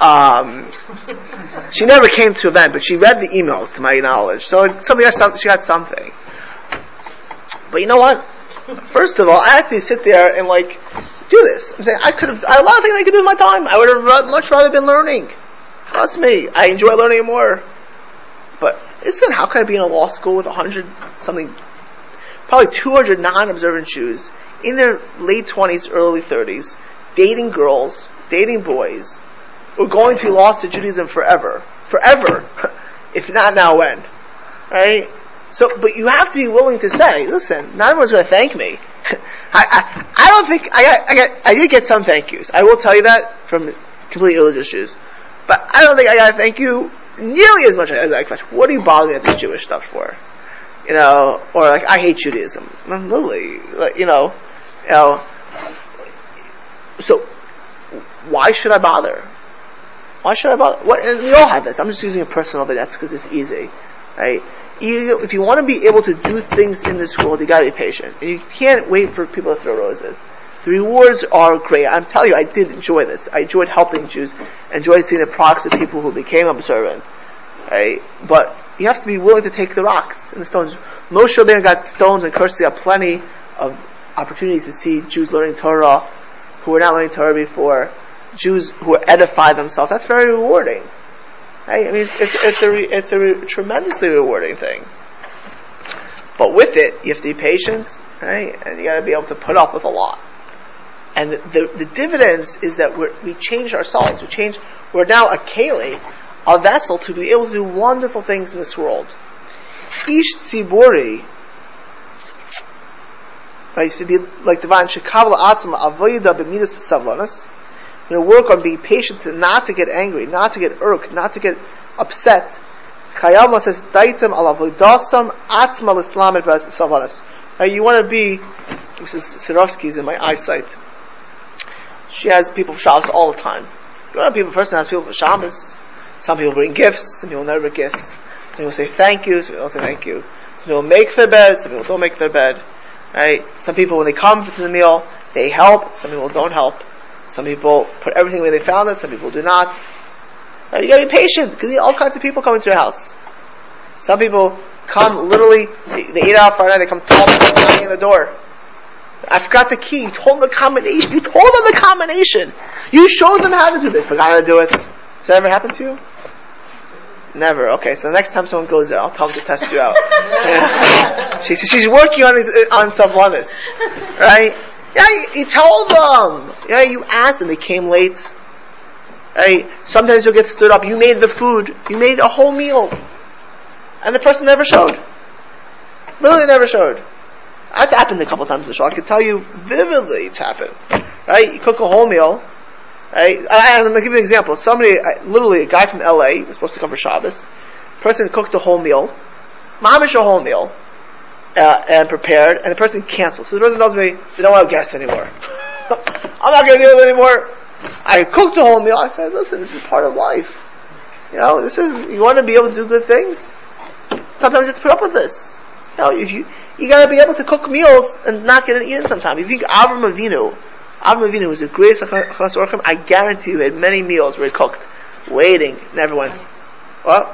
She never came to the event, but she read the emails to my knowledge. So she got something. But you know what? First of all, I had to sit there and do this. I'm saying I had a lot of things I could do with my time. I would have much rather been learning. Trust me, I enjoy learning more. But listen, how can I be in a law school with 100-something, probably 200 non-observant Jews in their late 20s, early 30s, dating girls, dating boys, who are going to be lost to Judaism forever. Forever. If not now, when? Right? So, but you have to be willing to say, listen, not everyone's going to thank me. I don't think, I did get some thank yous. I will tell you that from completely religious Jews. But I don't think I got to thank you nearly as much as I expect. What are you bothering me with this Jewish stuff for? Or I hate Judaism. Literally, so, why should I bother? Why should I bother? And we all have this. I'm just using a personal vignettes because it's easy, right? If you want to be able to do things in this world, you got to be patient, and you can't wait for people to throw roses. The rewards are great. I'm telling you, I did enjoy this. I enjoyed helping Jews. I enjoyed seeing the products of people who became observant, right? But you have to be willing to take the rocks and the stones. Moshe Rabbeinu got stones and curses. He got plenty of opportunities to see Jews learning Torah who were not learning Torah before. Jews who edify themselves. That's very rewarding. Right? I mean, it's a tremendously rewarding thing. But with it, you have to be patient, right? And you got to be able to put up with a lot. And the dividends is that we changed ourselves. We're now a keli, a vessel to be able to do wonderful things in this world. Ish tziburi, right? Used to be like the Van Shekavla Atzma Avoida B'midas Savanas. Work on being patient, not to get angry, not to get irked, not to get upset. Chayalma says, "Daitem al avoidasam atzma l'slamet v'savanas." You want to be. Mrs. Sirovsky's in my eyesight. She has people for Shabbos all the time. You want to be a person that has people for Shabbos. Some people bring gifts. Some people never bring gifts. Some people say thank you. Some people don't say thank you. Some people make their bed. Some people don't make their bed. Right? Some people, when they come to the meal, they help. Some people don't help. Some people put everything where they found it. Some people do not. Right? You got to be patient because all kinds of people come into your house. Some people come literally. They eat out Friday night. They come banging in the door. I forgot the key. You told them the combination. You showed them how to do this. But how to do it. Has that ever happened to you? Never. Okay, so the next time someone goes there, I'll tell them to test you out. Yeah. She's working on self-awareness, right? Yeah, you told them. Yeah, you asked them. They came late. Right? Sometimes you'll get stood up. You made the food. You made a whole meal, and the person never showed. Literally never showed. That's happened a couple of times in the show. I can tell you vividly it's happened. Right? You cook a whole meal. Right? I'm going to give you an example. Literally a guy from LA was supposed to come for Shabbos. Person cooked a whole meal. Mamish a whole meal. And prepared. And the person canceled. So the person tells me, they don't want guests anymore. I'm not going to deal with it anymore. I cooked a whole meal. I said, listen, this is part of life. You want to be able to do good things? Sometimes you have to put up with this. You got to be able to cook meals and not get it eaten sometimes. You think Avram Avinu Avram Avinu was the greatest Achalas Orchim. I guarantee you, he had many meals where he cooked, waiting, never once. What?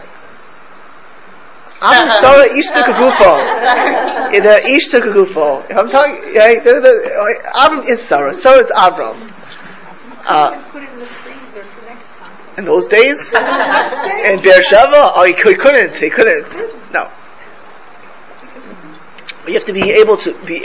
Avram Sarah each took a gufo. Each took a gufo. If I'm telling you, Avram is Sarah. Sarah is Avram. Put it in the freezer for next time. In those days, in Beersheba, he couldn't. No. But you have to be able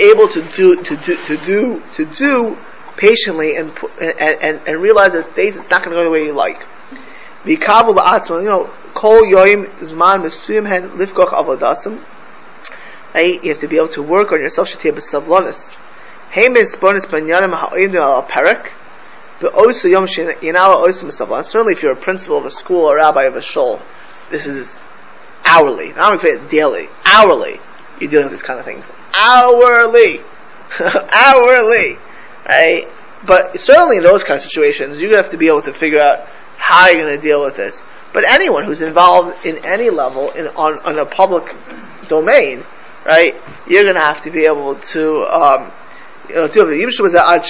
to do patiently and realize that days it's not going to go the way you like. V'kavu la'atzma, kol yoyim zman mesuyim hen lifkoch avodasim. You have to be able to work on yourself. Shetiyah b'savlonis. Hey misbonis banyanim ha'oyim al perek. Certainly if you're a principal of a school or rabbi of a shul, this is hourly. Not only daily, hourly. You're dealing with this kind of things. Hourly. Hourly. Right? But certainly in those kind of situations, you have to be able to figure out how you're going to deal with this. But anyone who's involved in any level on a public domain, right, you're going to have to be able to deal with it. He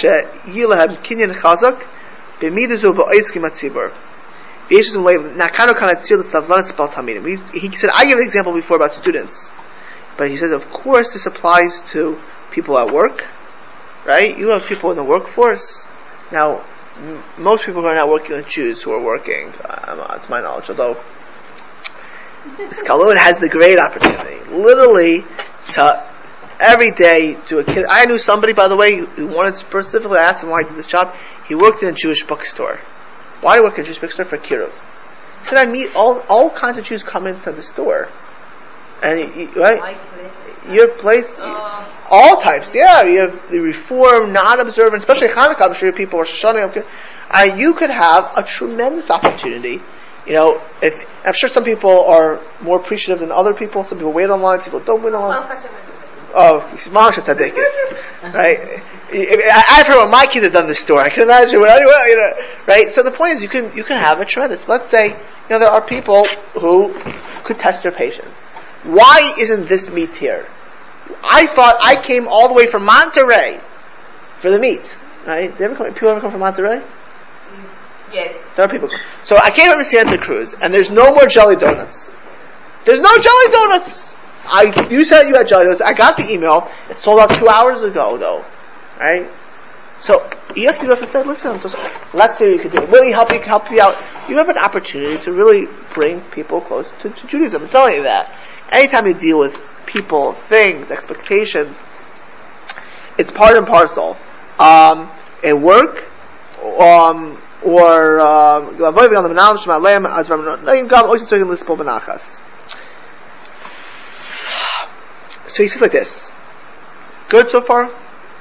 said, I gave an example before about students. But he says, of course, this applies to people at work, right? You have people in the workforce. Now, most people who are not working are Jews who are working, to my knowledge, although Skalud has the great opportunity, literally, to every day do a kid. I knew somebody, by the way, who wanted specifically, I asked him why he did this job. He worked in a Jewish bookstore. Why do you work in a Jewish bookstore? For Kiruv. He said, I meet all kinds of Jews come into the store. And right, your place, all types, yeah. You have the Reform, non-observant, especially Hanukkah. I'm sure people are shunning. You could have a tremendous opportunity. If I'm sure some people are more appreciative than other people. Some people wait online, some people don't wait online. Mamash Tzaddik, right? I've heard what my kid has done in the store. I can imagine right? So the point is, you can have a tremendous. Let's say, there are people who could test their patience. Why isn't this meat here? I thought I came all the way from Monterey for the meat, right? People ever come from Monterey? Yes. There are people. So I came from Santa Cruz, and there's no more jelly donuts. There's no jelly donuts. You said you had jelly donuts. I got the email. It sold out 2 hours ago, though, right? So ESPN said, "Listen, let's see what you can do. Really help you out. You have an opportunity to really bring people close to Judaism. I'm telling you that. Anytime you deal with people, things, expectations, it's part and parcel. At work, So he says like this. Good so far?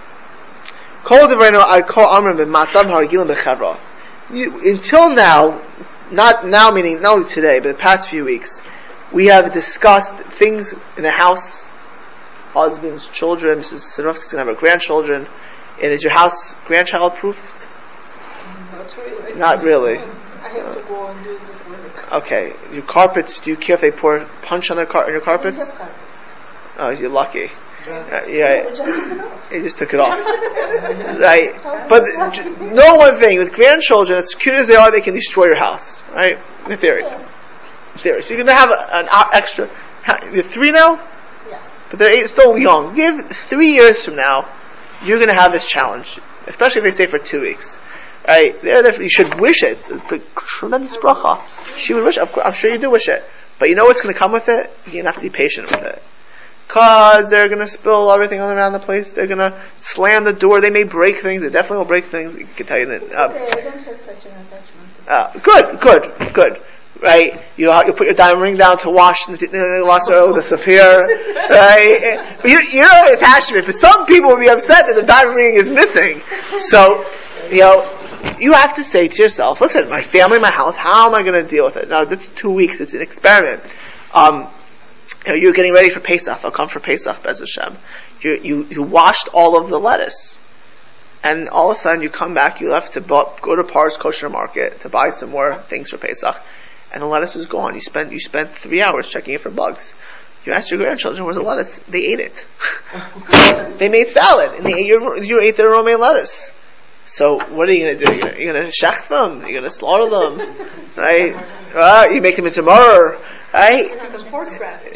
Until now, not now meaning not only today, but the past few weeks, we have discussed things in the house, husbands, children. Mrs. Sinovsky is going to have her grandchildren. And is your house grandchild proofed? Not really. I have to go and do it before. Okay. Your carpets, do you care if they pour punch on your carpets? Oh, you're lucky. Yeah, he just took it off. Right? But know one thing, with grandchildren, as cute as they are, they can destroy your house. Right? In theory. So you're going to have an extra. You're 3 now? Yeah. But they're still young. Give 3 years from now, you're going to have this challenge. Especially if they stay for 2 weeks. Right? You should wish it. It's a tremendous bracha. She would wish it. Of course, I'm sure you do wish it. But you know what's going to come with it? You're going to have to be patient with it. Because they're going to spill everything all around the place. They're going to slam the door. They may break things. They definitely will break things. I can tell you that. I don't have such an attachment. Good. Right? You put your diamond ring down to wash the Saphir. Right? But you don't have attachment. But some people will be upset that the diamond ring is missing. So, you have to say to yourself, listen, my family, my house, how am I going to deal with it? Now, it's 2 weeks. It's an experiment. You're getting ready for Pesach. I'll come for Pesach, Bez Hashem. You washed all of the lettuce. And all of a sudden you come back, you have to go to Par's Kosher Market to buy some more things for Pesach. And the lettuce is gone. You spent 3 hours checking it for bugs. You asked your grandchildren, where's the lettuce? They ate it. They made salad. And you ate their homemade lettuce. So what are you going to do? You're going to shech them. You're going to slaughter them, right? You make them into murder, right? Give them horseradish.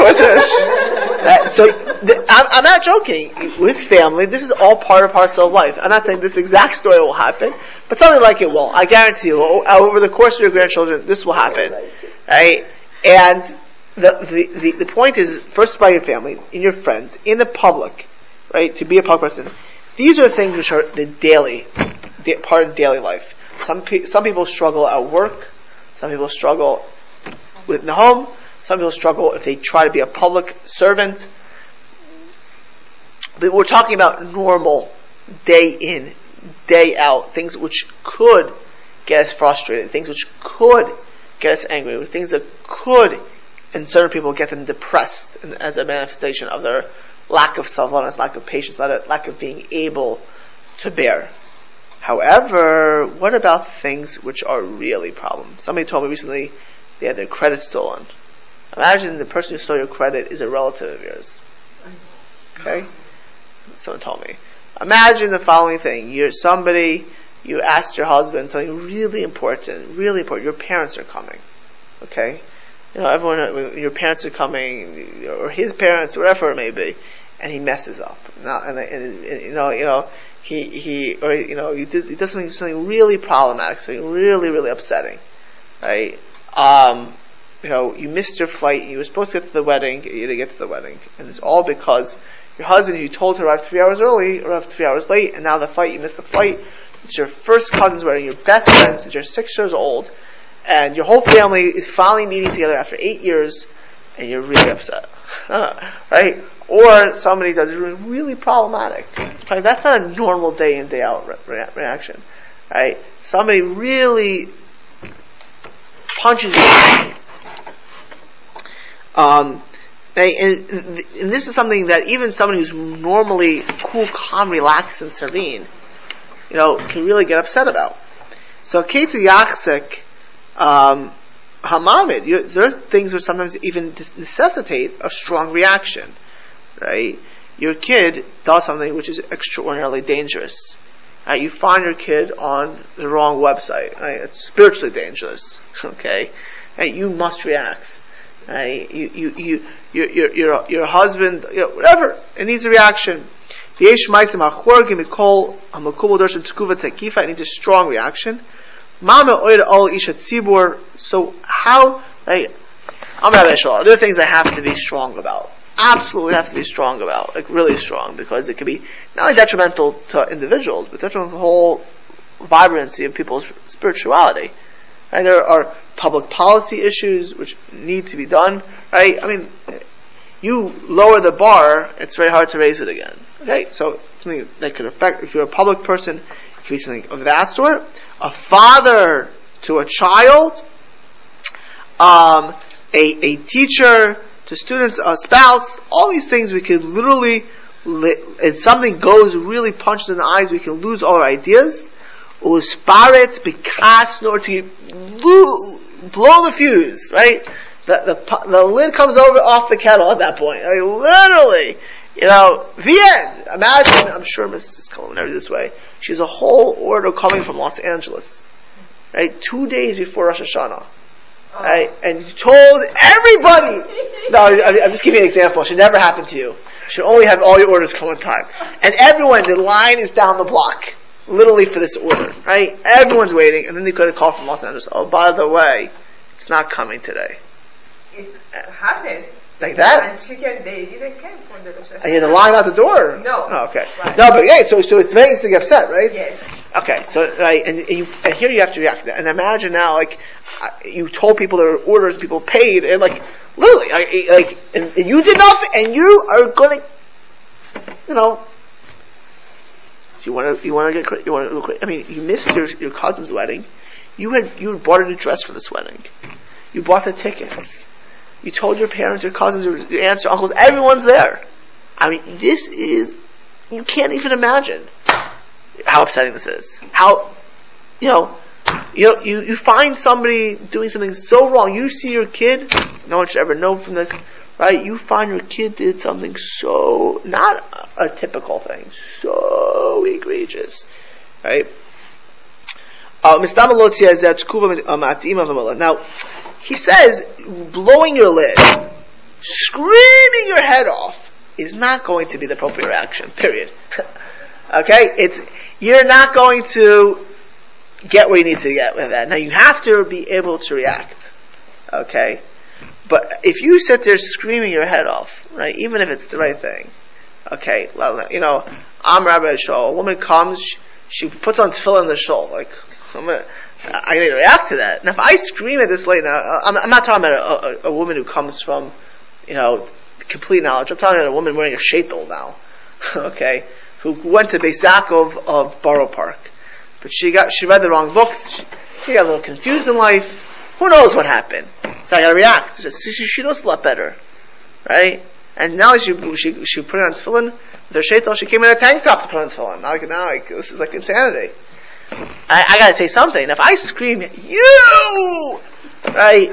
I'm not joking. With family, this is all part and parcel of life. I'm not saying this exact story will happen, but something like it will. I guarantee you, over the course of your grandchildren, this will happen, right? And the point is, first by your family, in your friends, in the public, right? To be a public person. These are things which are the part of daily life. Some people struggle at work. Some people struggle within the home. Some people struggle if they try to be a public servant. But we're talking about normal, day in, day out, things which could get us frustrated, things which could get us angry, things that could, in certain people, get them depressed as a manifestation of their lack of self-awareness, lack of patience, lack of being able to bear. However, what about things which are really problems? Somebody told me recently they had their credit stolen. Imagine the person who stole your credit is a relative of yours. Okay? Someone told me. Imagine the following thing. You asked your husband something really important. Your parents are coming. Okay? Your parents are coming, or his parents, whatever it may be, and he messes up. He does something really problematic, something really, really upsetting, right? You missed your flight. You were supposed to get to the wedding. You didn't get to the wedding, and it's all because your husband, you told to arrive 3 hours early, arrived 3 hours late, and now you missed the flight. It's your first cousin's wedding, your best friend since you're 6 years old. And your whole family is finally meeting together after 8 years, and you're really upset, right? Or somebody does it really problematic. That's not a normal day in, day out reaction, right? Somebody really punches you. And this is something that even somebody who's normally cool, calm, relaxed, and serene, can really get upset about. So, Keitzi Yachzik, Hamamid, there are things which sometimes even necessitate a strong reaction, right? Your kid does something which is extraordinarily dangerous. Right? You find your kid on the wrong website. Right? It's spiritually dangerous. Okay, right? You must react. Right? Your husband, whatever, it needs a reaction. It needs a strong reaction. So how, right? There are things I have to be strong about. Absolutely have to be strong about, like really strong, because it can be not only detrimental to individuals, but detrimental to the whole vibrancy of people's spirituality. Right? There are public policy issues which need to be done. Right? I mean, you lower the bar, it's very hard to raise it again. Okay, so something that could affect, if you're a public person, it could be something of that sort. A father to a child, a teacher to students, a spouse, all these things we could literally, if something goes really punches in the eyes, we can lose all our ideas. Usparetz bikas, in order to blow the fuse, right? The lid comes off the kettle at that point. I mean, literally, the end. Imagine, I'm sure Mrs. Culinary this way. She has a whole order coming from Los Angeles, right? 2 days before Rosh Hashanah. Right? And you told everybody. No, I'm just giving you an example. It should never happen to you. You should only have all your orders come on time. And everyone, the line is down the block, literally for this order, right? Everyone's waiting, and then they could have called from Los Angeles. Oh, by the way, it's not coming today. It happened. Like that? And chicken, they didn't come from the Rosh Hashanah. And you had the line out the door? No. Oh, okay. Right. No, but yeah, so it's very easy to get upset, right? Yes. Okay, so, right, and here you have to react to that. And imagine now, like, you told people there were orders, people paid, and like, literally, and you did nothing, and you are gonna, you want to get crazy. I mean, you missed your cousin's wedding. You had bought a new dress for this wedding. You bought the tickets. You told your parents, your cousins, your aunts, your uncles, everyone's there. I mean, you can't even imagine how upsetting this is. How, you find somebody doing something so wrong. You see your kid, no one should ever know from this, right? You find your kid did something so, not a typical thing, so egregious, Right? Now, he says, blowing your lid, screaming your head off, is not going to be the appropriate reaction, period. Okay? You're not going to get where you need to get with that. Now, you have to be able to react. Okay? But if you sit there screaming your head off, right, even if it's the right thing, okay, well, I'm Rabbi Shaul, a woman comes, she puts on tefillin in the shul, like, I need to react to that. Now, if I scream at this lady, now, I'm not talking about a woman who comes from, complete knowledge. I'm talking about a woman wearing a sheitel now, okay, who went to Beis Yaakov of Borough Park, but she read the wrong books. She got a little confused in life. Who knows what happened? So I gotta react. She knows a lot better, right? And now she put on tefillin with her sheitel. She came in a tank top to put on tefillin. Now this is like insanity. I gotta say something. If I scream, you, right?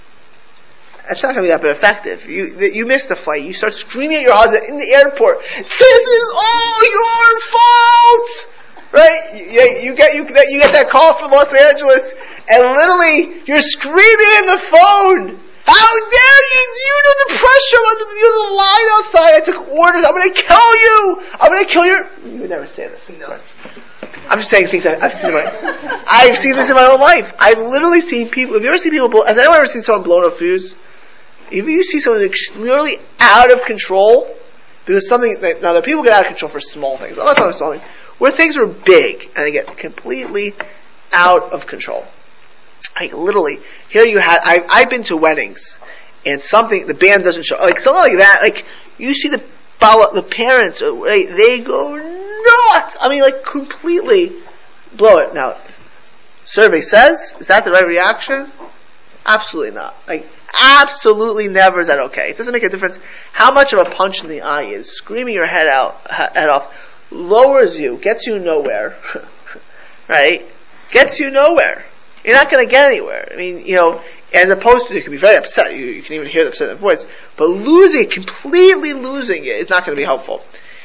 It's not gonna be that effective. You miss the flight. You start screaming at your husband in the airport. This is all your fault, right? You get that call from Los Angeles, and literally you're screaming in the phone. How dare you? You know the pressure under the line outside. I took orders. I'm going to kill you. I'm going to kill you. You would never say this, of course. I'm just saying things that I've seen. I've seen this in my own life. I've literally seen people. Have you ever seen people blow? Has anyone ever seen someone blow a fuse? If you see someone literally out of control, because something that, now the people get out of control for small things. I'm not talking about small things. Where things are big and they get completely out of control. Like literally, here you had. I've been to weddings, and the band doesn't show. Like something like that. Like you see the parents, right, they go nuts. I mean, like completely blow it. Now, survey says, is that the right reaction? Absolutely not. Like absolutely never is that okay. It doesn't make a difference how much of a punch in the eye is. Screaming your head off lowers you, gets you nowhere. Right? Gets you nowhere. You're not going to get anywhere. I mean, as opposed to, you can be very upset. You can even hear the upset in the voice. But completely losing it is not going to be helpful.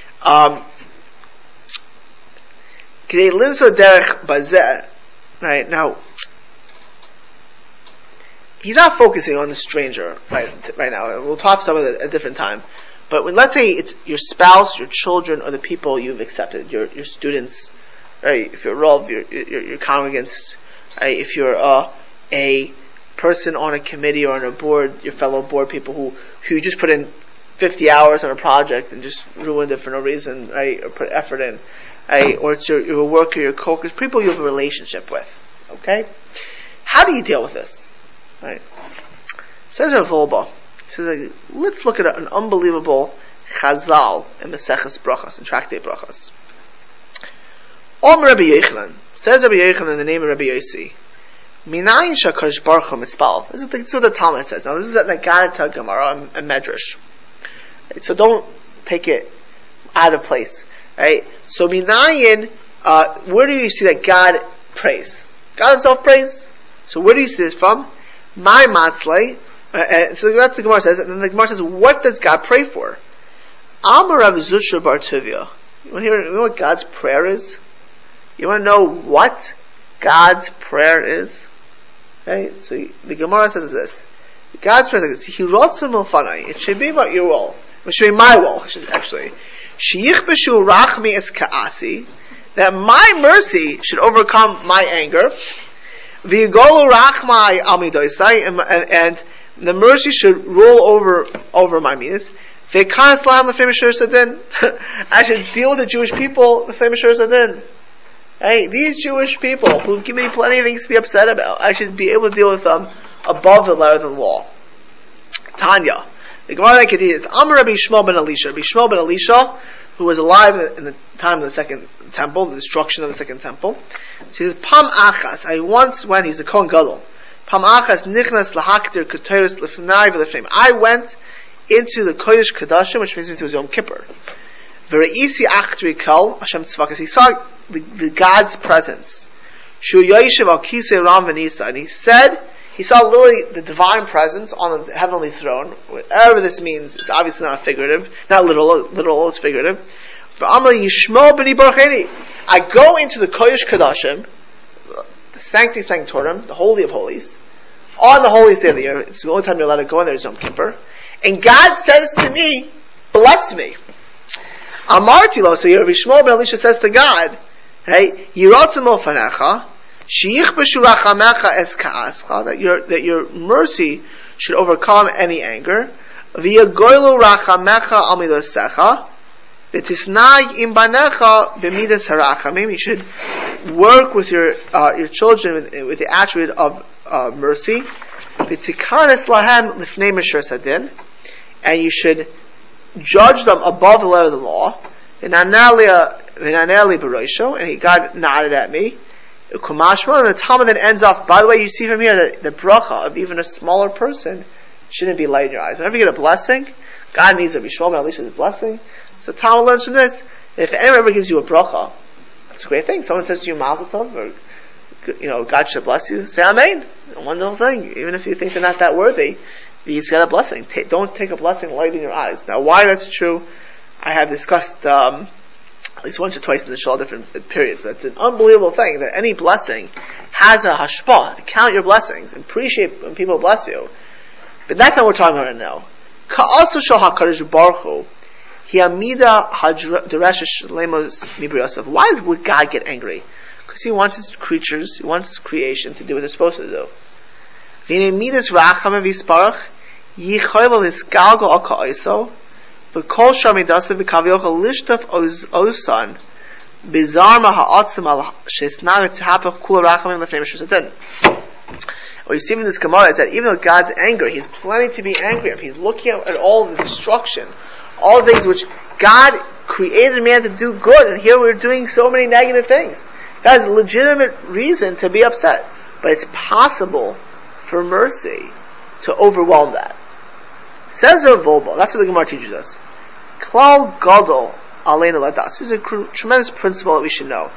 Right? Now, he's not focusing on the stranger right now. We'll talk about it at a different time. But let's say it's your spouse, your children, or the people you've accepted, your students, right? If you're Rav, your congregants, right? If you're a person on a committee or on a board, your fellow board people who just put in 50 hours on a project and just ruined it for no reason, right? Or put effort in, right? Or it's your worker, your coworkers, people you have a relationship with, okay? How do you deal with this, right? Says Rav Wolbe, says, let's look at an unbelievable chazal in Maseches Brachos, in Tractate Brachos. Rabbi Yochanan, says Rabbi Yochanan in the name of Rabbi Yossi, Minayin shakadosh baruch hu mispal. This is what the Talmud says. Now this is that Nagada Gemara and Medrash. Right? So don't take it out of place. Right? So Minayin, where do you see that God prays? God Himself prays. So where do you see this from? My matzlei. So that's the Gemara says, and then the Gemara says, what does God pray for? Amar Rav Zusha bar Tuvia. You want to know what God's prayer is? You want to know what God's prayer is? Right? So the Gemara says this. God's prayer is like this. Hirotzim milfanai. It should be about your will. It should be my will, actually. Sheyichbeshu rachmi es ka'asi. That my mercy should overcome my anger. V'yigolu rachmai amidoisai. And the mercy should roll over my meanness. V'kan slam l'fnei Mishur Sadin. I should deal with the Jewish people l'fnei Mishur Sadin. Hey, these Jewish people who give me plenty of things to be upset about, I should be able to deal with them above the letter of the law. Tanya. The Gemara that continues, Amar Rabbi Shmuel ben Elisha. Rabbi Shmuel ben Elisha, who was alive in the time of the second temple, the destruction of the second temple. He says, Pam Achas. I once went, he's a Kohen Gadol. Pam Achas nichnas lahaktir k'toros l'fnai v'l'fneim. I went into the Kodesh Kodashim, which means it was Yom Kippur. V're'isi achtri kal Hashem tzvakas. He saw the God's presence. Shu yoyishev al kisei ram v'nisa. And he saw literally the divine presence on the heavenly throne. Whatever this means, it's obviously not figurative. Not literal, it's figurative. I go into the Kodesh Kodashim, the Sancti Sanctorum, the Holy of Holies, on the holiest day of the year. It's the only time you're allowed to go in there is Yom Kippur. And God says to me, bless me. Amartilo, so Rabbi Shmuel ben Elisha says to God, hey, Yiratzim Ofanecha, Sheich B'shurachamecha es ka'ascha, that your mercy should overcome any anger. V'yagoylu rachamecha al midosecha, v'tisnag im banecha v'midas harachamim. You should work with your children with the attribute of mercy. V'tikanes lahem lifnei mishur sadin, and you should judge them above the letter of the law. V'naneli b'roisho, and God nodded at me. Kumashma, and the Talmud then ends off. By the way, you see from here that the bracha of even a smaller person shouldn't be light in your eyes. Whenever you get a blessing, God needs a Bishmol ben Elisha's blessing. So Talmud learns from this. If anyone ever gives you a bracha, it's a great thing. Someone says to you Mazel Tov, or God should bless you. Say Amen. A wonderful thing. Even if you think they're not that worthy, you just get a blessing. Don't take a blessing light in your eyes. Now, why that's true, I have discussed at least once or twice in the shul, different periods, but it's an unbelievable thing that any blessing has a hashpah. Count your blessings and appreciate when people bless you. But that's not what we're talking about right now. Ka'asu shal HaKadosh Baruch Hu, Hi amida hadereshes lemos mibriyasav. Why would God get angry? Because He wants His creatures, He wants His creation to do what they're supposed to do. V'nei midas racham v'isparach, yichoylo lisgalgo al ka'oso, v'kol shar midasav v'kavyocha lishtaf osan, bizarma ha'atzim al shesnaga tzahapach kula rachamim lefnei mishur sadin. What you see from this Gemara is that even though God's angry, He's planning to be angry of. He's looking at all the destruction, all the things which God created man to do good, and here we're doing so many negative things. God has a legitimate reason to be upset, but it's possible for mercy to overwhelm that. Says Rav Wolbe, that's what the Gemara teaches us. Klal Gadol Aleinu Ladas. This is a tremendous principle that we should know.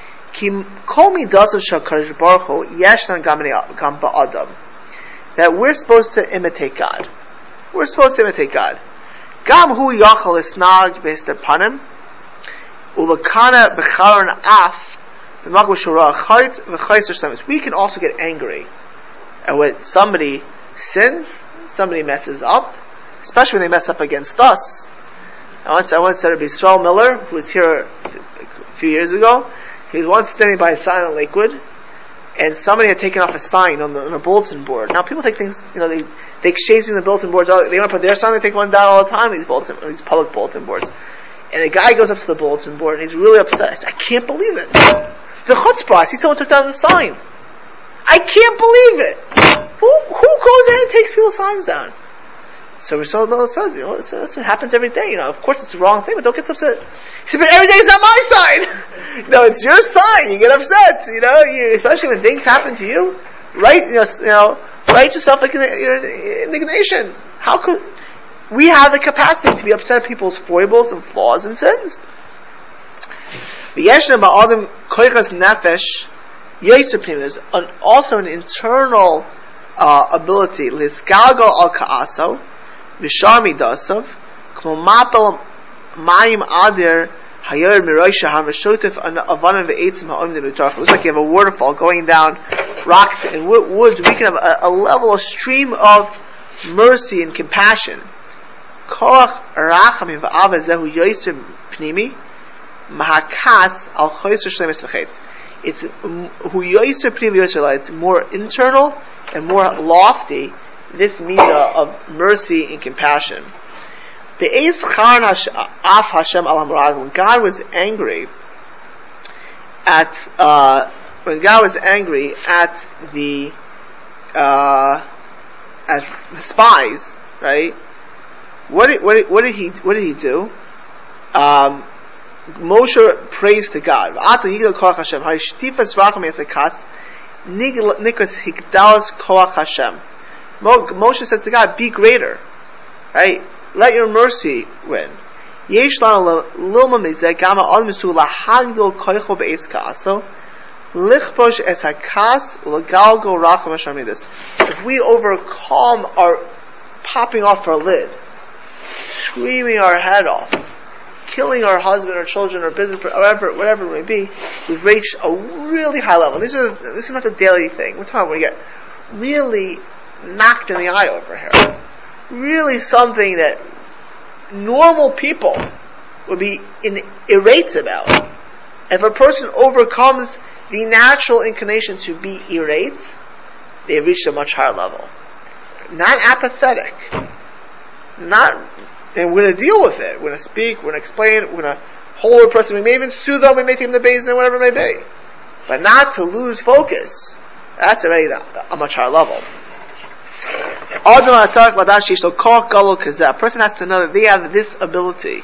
That we're supposed to imitate God. We're supposed to imitate God. Gam hu yachal isnag b'ester panim ulakana b'charon af b'magma shura chayt v'chayser shlemis. We can also get angry at when somebody sins, somebody messes up, especially when they mess up against us. I once said Rabbi Yisrael Miller, who was here a few years ago. He was once standing by a sign on Lakewood, and somebody had taken off a sign on a bulletin board. Now people take things, they exchange the bulletin boards. They want to put their sign, they take one down all the time. These public bulletin boards. And a guy goes up to the bulletin board, and he's really upset. He says, I can't believe it. The chutzpah, I see someone took down the sign. I can't believe it. Who goes in and takes people's signs down? So Rasul Miller said, it happens every day. Of course it's the wrong thing, but don't get upset. He said, but every day is not my sign. No, it's your sign. You get upset. Especially when things happen to you. Write yourself like your indignation. How could we have the capacity to be upset at people's foibles and flaws and sins? There's also an internal ability. Lisgalgo al ka'aso. Visharmi dasav, k'momapel mayim adir hayer miroisha hamashotif avanim ve'etzim ha'om de'mitarach. It looks like you have a waterfall going down rocks and woods. We can have a level, a stream of mercy and compassion. Koach rachamim v'ava zehu yoyser pnimi mahakas al choyser shlemis v'chet. It's hu yoyser pnimi yoyser la. It's more internal and more lofty. This midah of mercy and compassion. When God was angry at the spies, right? What did he do? Moshe prays to God. Moshe says to God, be greater, right? Let your mercy win. If we overcome our popping off our lid, screaming our head off, killing our husband or children or business, or whatever it may be, we've reached a really high level. This is not a daily thing. We're talking when we get really knocked in the eye over here. Really something that normal people would be irate about. If a person overcomes the natural inclination to be irate, they've reached a much higher level. Not apathetic. And we're going to deal with it. We're going to speak, we're going to explain, we're going to hold a person. We may even sue them, we may take them to Beis, whatever it may be. But not to lose focus. That's already a much higher level. A person has to know that they have this ability.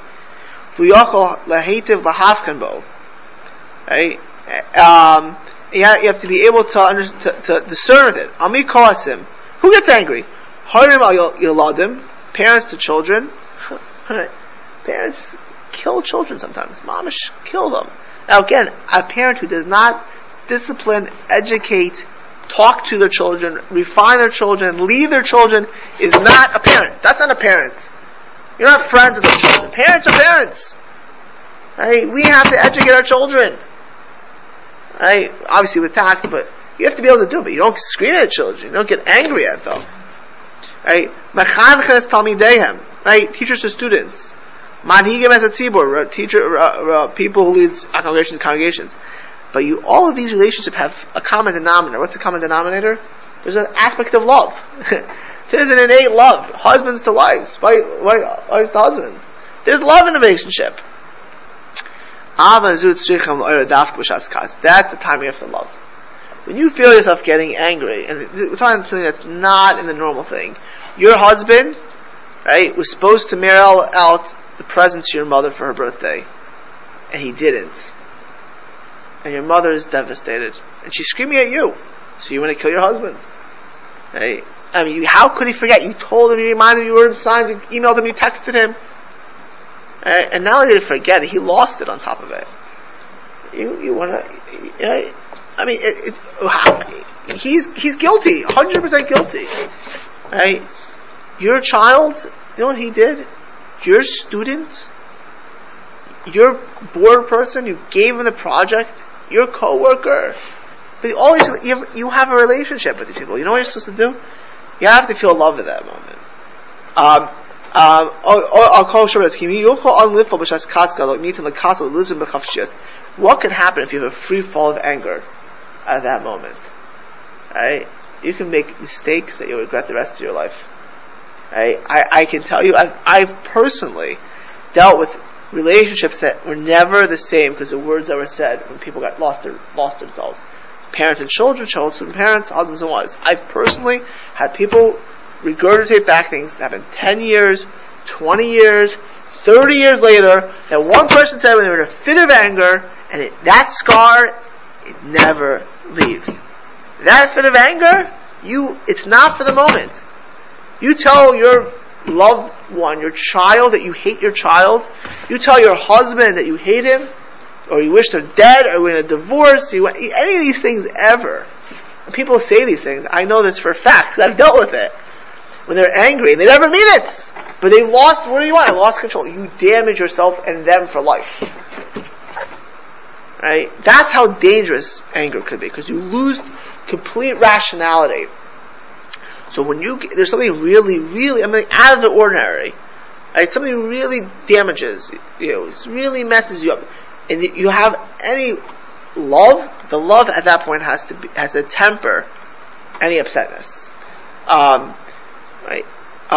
Right? You have to be able to discern with it. Who gets angry? Parents to children. Parents kill children sometimes. Mamish kill them. Now again, a parent who does not discipline, educate, talk to their children, refine their children, lead their children is not a parent. That's not a parent. You're not friends with those children. Parents are parents. Right? We have to educate our children. Right? Obviously with tact, but you have to be able to do it. But you don't scream at children. You don't get angry at them. Right? Mechanches talmidehem. Right? Teachers to students. Manhigim as a tzibur. People who lead congregations. But all of these relationships have a common denominator. What's the common denominator? There's an aspect of love. There's an innate love. Husbands to wives. Wives to husbands. There's love in the relationship. That's the time you have to love. When you feel yourself getting angry, and we're talking about something that's not in the normal thing. Your husband, right, was supposed to mail out the present to your mother for her birthday, and he didn't. And your mother is devastated, and she's screaming at you. So you want to kill your husband, right? I mean, how could he forget? You told him, you reminded him, you wrote him signs, you emailed him, you texted him, right? And not only did he forget it, he lost it on top of it. You want to? I mean, he's guilty, 100% guilty, right? Your child, you know what he did? Your student, your board person, you gave him the project, your co-worker. But you have a relationship with these people. You know what you're supposed to do? You have to feel love at that moment. What can happen if you have a free fall of anger at that moment? Right? You can make mistakes that you'll regret the rest of your life. Right? I can tell you, I've personally dealt with relationships that were never the same because the words that were said when people got lost themselves. Parents and children, children and parents, husbands and wives. I've personally had people regurgitate back things that happened 10 years, 20 years, 30 years later, that one person said when they were in a fit of anger, and that scar, it never leaves. That fit of anger, it's not for the moment. You tell your loved one, your child, that you hate your child. You tell your husband that you hate him, or you wish they're dead, or we're in a divorce, any of these things ever. When people say these things, I know this for a fact, because I've dealt with it. When they're angry, they never mean it! But they lost, what do you want? I lost control. You damage yourself and them for life. Right? That's how dangerous anger could be, because you lose complete rationality. So when there's something really, really, out of the ordinary, right? Something really damages you, it really messes you up, and you have any love, the love at that point has to temper any upsetness. Right?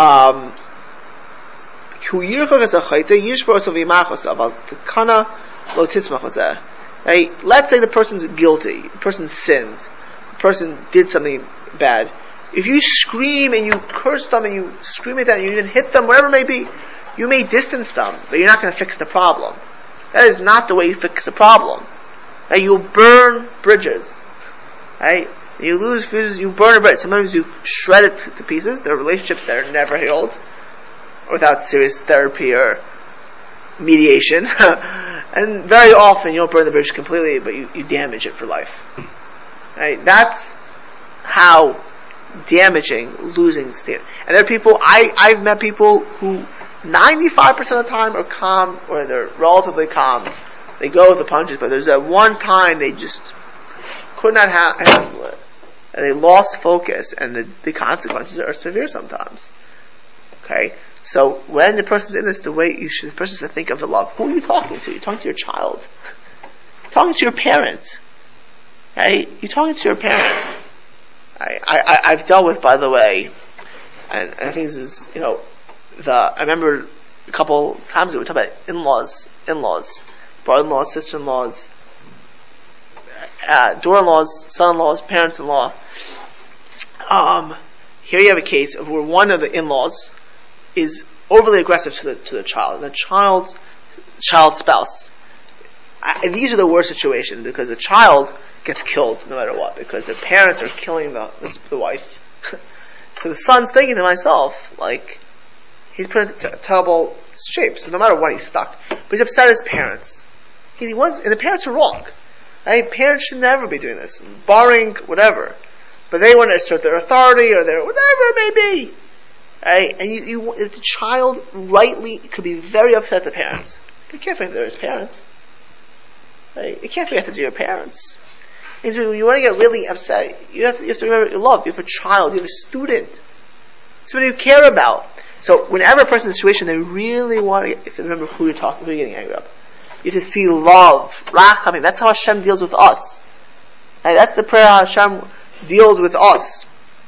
Right? Let's say the person's guilty, the person sinned, the person did something bad. If you scream and you curse them and you scream at them and you even hit them, whatever it may be, you may distance them, but you're not going to fix the problem. That is not the way you fix a problem. Right? You'll burn bridges. Right? You lose fuses, you burn a bridge. Sometimes you shred it to pieces. There are relationships that are never healed without serious therapy or mediation. And very often you don't burn the bridge completely, but you damage it for life. Right? That's how damaging losing state. And there are people, I've met people who 95% of the time are calm, or they're relatively calm. They go with the punches, but there's that one time they just could not handle it. And they lost focus, and the consequences are severe sometimes. Okay? So when the person's in this, the person should think of the love. Who are you talking to? You're talking to your child. You're talking to your parents. Right? You're talking to your parent. I've dealt with, by the way, and I think this is, I remember a couple times ago we talked about in-laws, brother-in-laws, sister-in-laws, daughter-in-laws, son-in-laws, parents-in-law. Here you have a case of where one of the in-laws is overly aggressive to the child, and the child's spouse. And these are the worst situations, because the child gets killed no matter what, because the parents are killing the wife. So the son's thinking to himself, like, he's put into terrible shape, so no matter what, he's stuck. But he's upset at his parents. And the parents are wrong. Right? Parents should never be doing this, barring whatever. But they want to assert their authority, or their whatever it may be. Right? And if the child rightly could be very upset at the parents. You can't forget they're his parents. Right? You can't forget that they're your parents. And so when you want to get really upset, you have to remember your love. You have a child, you have a student, somebody you care about. So whenever a person's in a situation, they really want to remember who you're getting angry at. You have to see love, rachamim. That's how Hashem deals with us. And that's the prayer how Hashem deals with us.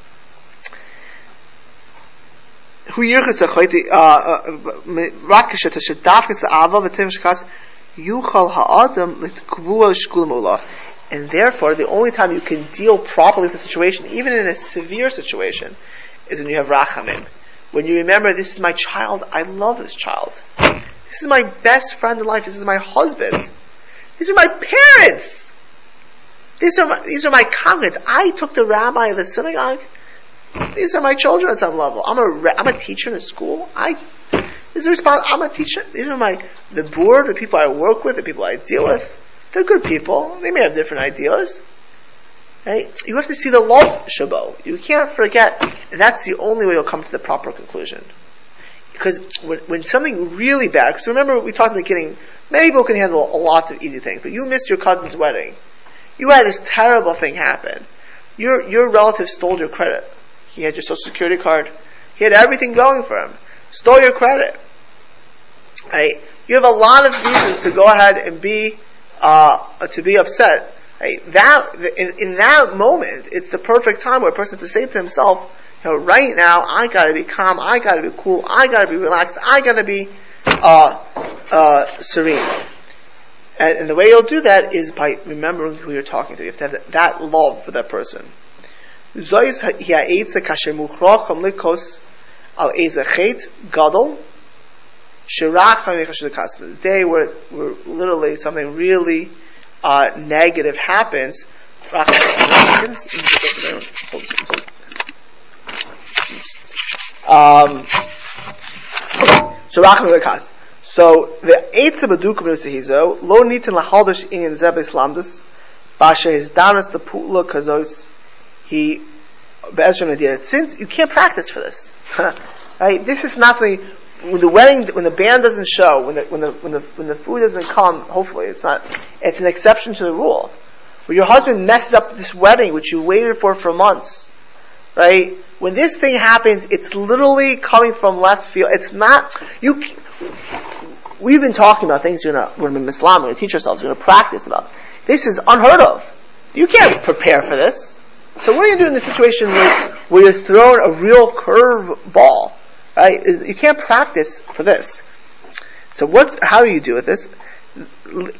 And therefore, the only time you can deal properly with the situation, even in a severe situation, is when you have rachamim. When you remember, this is my child, I love this child. This is my best friend in life, this is my husband. These are my parents. These are my congregants. I took the rabbi of the synagogue. These are my children at some level. I'm a teacher in a school. I'm a teacher. These are the board, the people I work with, the people I deal with. They're good people. They may have different ideas. Right? You have to see the love shabo. You can't forget. And that's the only way you'll come to the proper conclusion. Because when something really bad, because remember we talked in the beginning, many people can handle lots of easy things, but you missed your cousin's wedding. You had this terrible thing happen. Your relative stole your credit. He had your social security card. He had everything going for him. Stole your credit. Right? You have a lot of reasons to go ahead and be upset. Right? In that moment, it's the perfect time where a person has to say to himself, right now, I gotta be calm, I gotta be cool, I gotta be relaxed, I gotta be serene. And the way you'll do that is by remembering who you're talking to. You have to have that love for that person. The day where literally something really negative happens. So the eighth of Adukum Nusahizo, lo nitin lahaldish in zebes lamdus, basha his danas the putla kazos, he be'ezron idea. Since you can't practice for this, right? This is nothing. When the band doesn't show, when the food doesn't come, hopefully it's not. It's an exception to the rule. When your husband messes up this wedding, which you waited for months, right? When this thing happens, it's literally coming from left field. It's not you. We've been talking about things we're in Islam. We're going to teach ourselves. We're going to practice about. This is unheard of. You can't prepare for this. So what are you doing in the situation where you're thrown a real curve ball? Right? You can't practice for this. So how do you do with this? The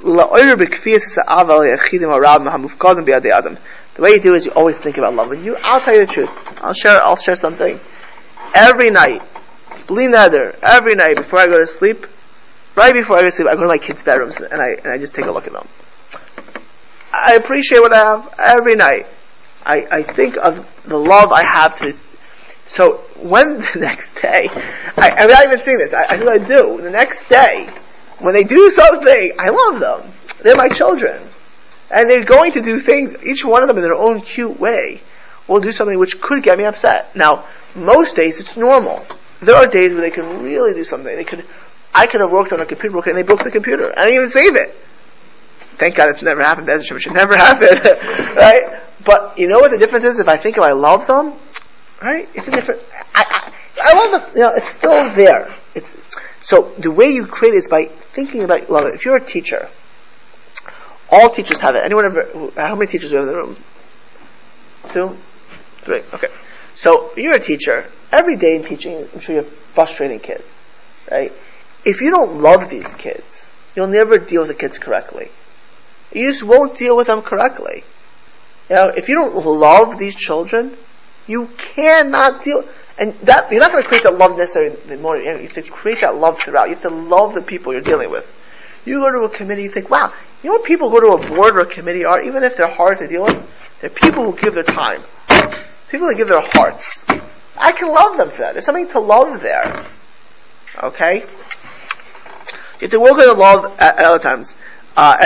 way you do it is you always think about love. I'll tell you the truth. I'll share something. Every night, bli neder, every night before I go to sleep, right before I go to sleep, I go to my kids' bedrooms and I just take a look at them. I appreciate what I have every night. I think of the love I have to this. So when the next day, I'm not even saying this, I know I do. The next day, when they do something, I love them. They're my children. And they're going to do things, each one of them in their own cute way, will do something which could get me upset. Now, most days it's normal. there are days where they can really do something. I could have worked on a computer and they broke the computer. I didn't even save it. Thank God it's never happened. It should never happen, right? But you know what the difference is? If I think if I love them, right? It's a different. I love them. It's still there. So the way you create it is by thinking about love. If you're a teacher, all teachers have it. Anyone ever? How many teachers do you have in the room? 2, 3. Okay. So you're a teacher. Every day in teaching, I'm sure you have frustrating kids, right? If you don't love these kids, you'll never deal with the kids correctly. You just won't deal with them correctly. If you don't love these children, you cannot deal. And that you're not going to create that love necessarily in the morning. You have to create that love throughout. You have to love the people you're dealing with. You go to a committee, you think, wow, you know what people go to a board or a committee are, even if they're hard to deal with? They're people who give their time. People that give their hearts. I can love them for that. There's something to love there. Okay? You have to work on the love at other times. He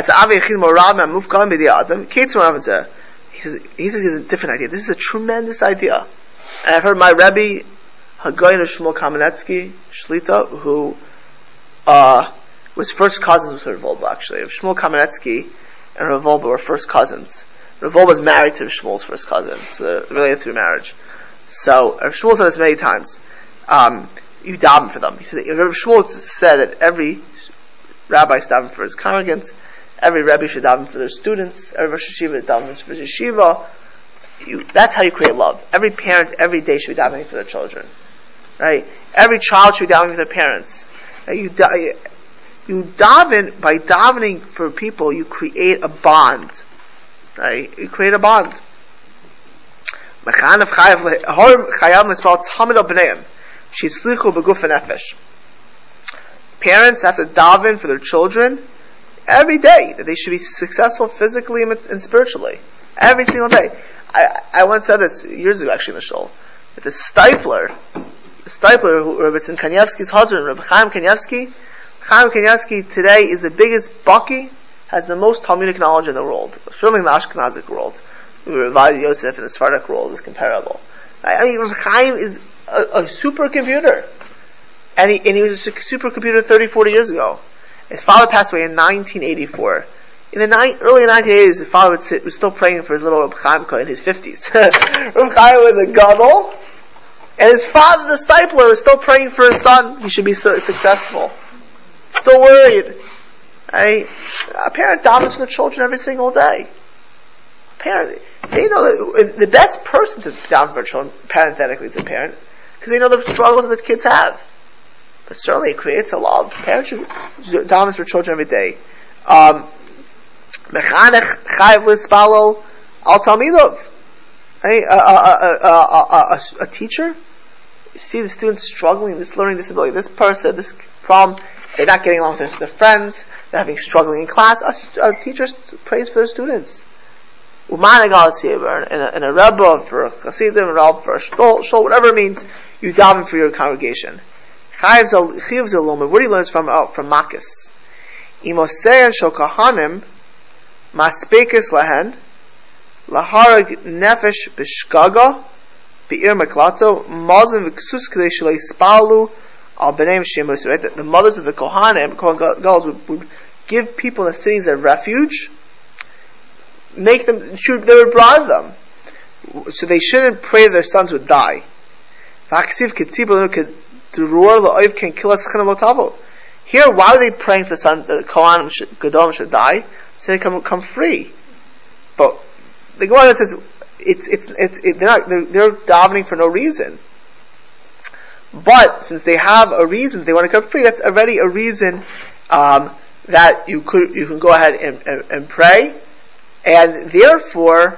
says it's a different idea. This is a tremendous idea. And I've heard my Rebbe, Hagoyin of Shmuel Kamenetsky, Shlita, who was first cousins with Rav Wolbe, actually. Shmuel Kamenetsky and Rav Wolbe were first cousins. Rav Wolbe was married to Shmuel's first cousin, so they're related through marriage. So Shmuel said this many times. You daven for them. He said Rav Shmuel said that every rabbi should daven for his congregants, every rebbe should daven for their students, every Rosh Yeshiva davens for his yeshiva. That's how you create love. Every parent every day should be davening for their children, right? Every child should be davening for their parents. You daven, by davening for people, you create a bond, right? You create a bond. Parents have to daven for their children every day, that they should be successful physically and spiritually. Every single day. I once said this years ago, actually, in the shul, that the Stipler, who Rabbi Tzin Kanievsky's husband, Rabbi Chaim Kanievsky today is the biggest baki, has the most Talmudic knowledge in the world. Certainly in the Ashkenazic world. Rabbi Yosef in the Sephardic world is comparable. I mean, Rabbi Chaim is a supercomputer. And he was a supercomputer 30, 40 years ago. His father passed away in 1984. In the early 1980s, his father was still praying for his little Reb Chaimka in his 50s. Reb Chaim was a gadol, and his father, the Stipler, was still praying for his son. He should be successful. Still worried. Right? A parent davens for the children every single day. They know that the best person to daven for children, parenthetically, is a parent, because they know the struggles that the kids have. But certainly it creates a love. Parents should daven for children every day. Mechanech chayv lispalel al talmidov. A teacher, you see the students struggling, this learning disability, this person, this problem, they're not getting along with their friends, they're having struggling in class. A teacher prays for the students. Uman egal in a rebbe, for a chasidim, for a shul, whatever it means, you daven for your congregation. Chayv zalom. Where do you learn from Makis? Imoseyan shel kahanim maspekes lehen laharag nefesh b'shgaga be'ir maklato mazim v'ksus k'dei shalei spalu al b'nei shemus. Right, the mothers of the kohanim, Kohen Gadol, would give people in the cities a refuge. They would bribe them, so they shouldn't pray their sons would die. Here, why are they praying for the son? The Kohanim Gadol should die, so they can come free. But the Gemara says they're davening for no reason. But since they have a reason, they want to come free. That's already a reason that you can go ahead and pray, and therefore.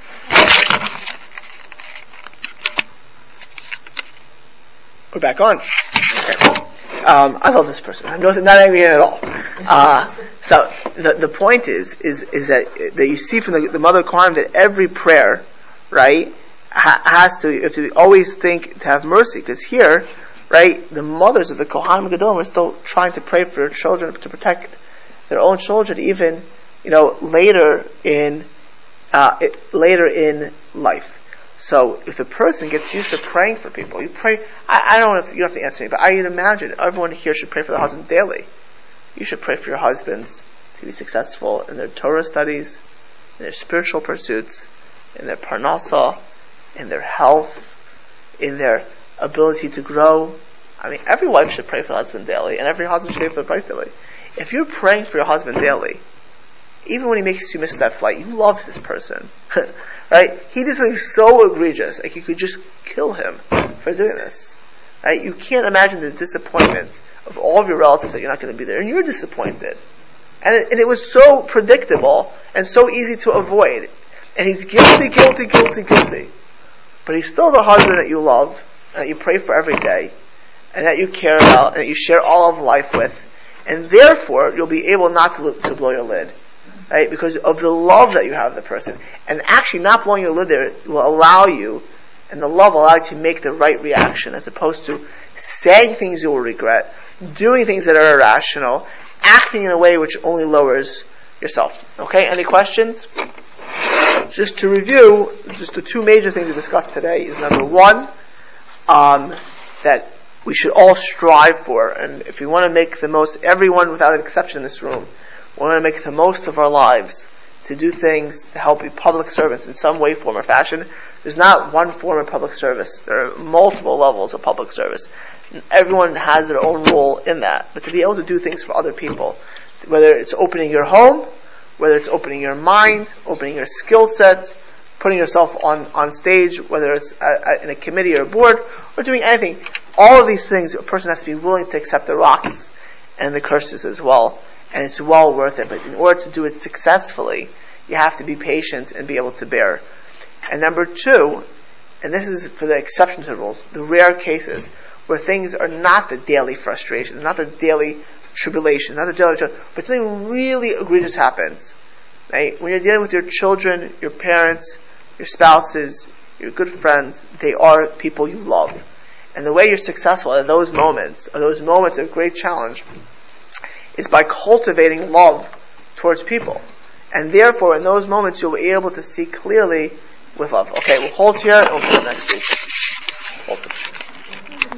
We're back on. Okay. I love this person. I'm not angry at all. So the point is that you see from the mother Kohanim that every prayer, right, you have to always think to have mercy, because here, right, the mothers of the Kohanim Gadol were still trying to pray for their children, to protect their own children, even later in life. So if a person gets used to praying for people, you pray. I don't know if you don't have to answer me, but I imagine everyone here should pray for their husband daily. You should pray for your husbands to be successful in their Torah studies, in their spiritual pursuits, in their parnasa, in their health, in their ability to grow. I mean, every wife should pray for the husband daily, and every husband should pray for the wife daily. If you're praying for your husband daily, even when he makes you miss that flight, you love this person. Right? He did something so egregious, like you could just kill him for doing this. Right? You can't imagine the disappointment of all of your relatives that you're not going to be there, and you're disappointed. And it was so predictable and so easy to avoid. And he's guilty. But he's still the husband that you love, and that you pray for every day, and that you care about, and that you share all of life with. And therefore, you'll be able not to blow your lid. Right? Because of the love that you have for the person. And actually not blowing your lid there will allow you, and the love will allow you to make the right reaction, as opposed to saying things you will regret, doing things that are irrational, acting in a way which only lowers yourself. Okay, any questions? Just to review, just the two major things we discussed today is number one, that we should all strive for, and if we want to make the most, everyone without an exception in this room, we want to make the most of our lives to do things to help be public servants in some way, form, or fashion. There's not one form of public service. There are multiple levels of public service. Everyone has their own role in that. But to be able to do things for other people, whether it's opening your home, whether it's opening your mind, opening your skill set, putting yourself on stage, whether it's in a committee or a board, or doing anything, all of these things, a person has to be willing to accept the rocks and the curses as well. And it's well worth it. But in order to do it successfully, you have to be patient and be able to bear. And number two, and this is for the exception to the rules, the rare cases where things are not the daily frustration, not the daily tribulation, not the daily, but something really egregious happens. Right? When you're dealing with your children, your parents, your spouses, your good friends, they are people you love. And the way you're successful at those moments of great challenge, is by cultivating love towards people. And therefore, in those moments, you'll be able to see clearly with love. Okay, we'll hold here and we'll do it next week.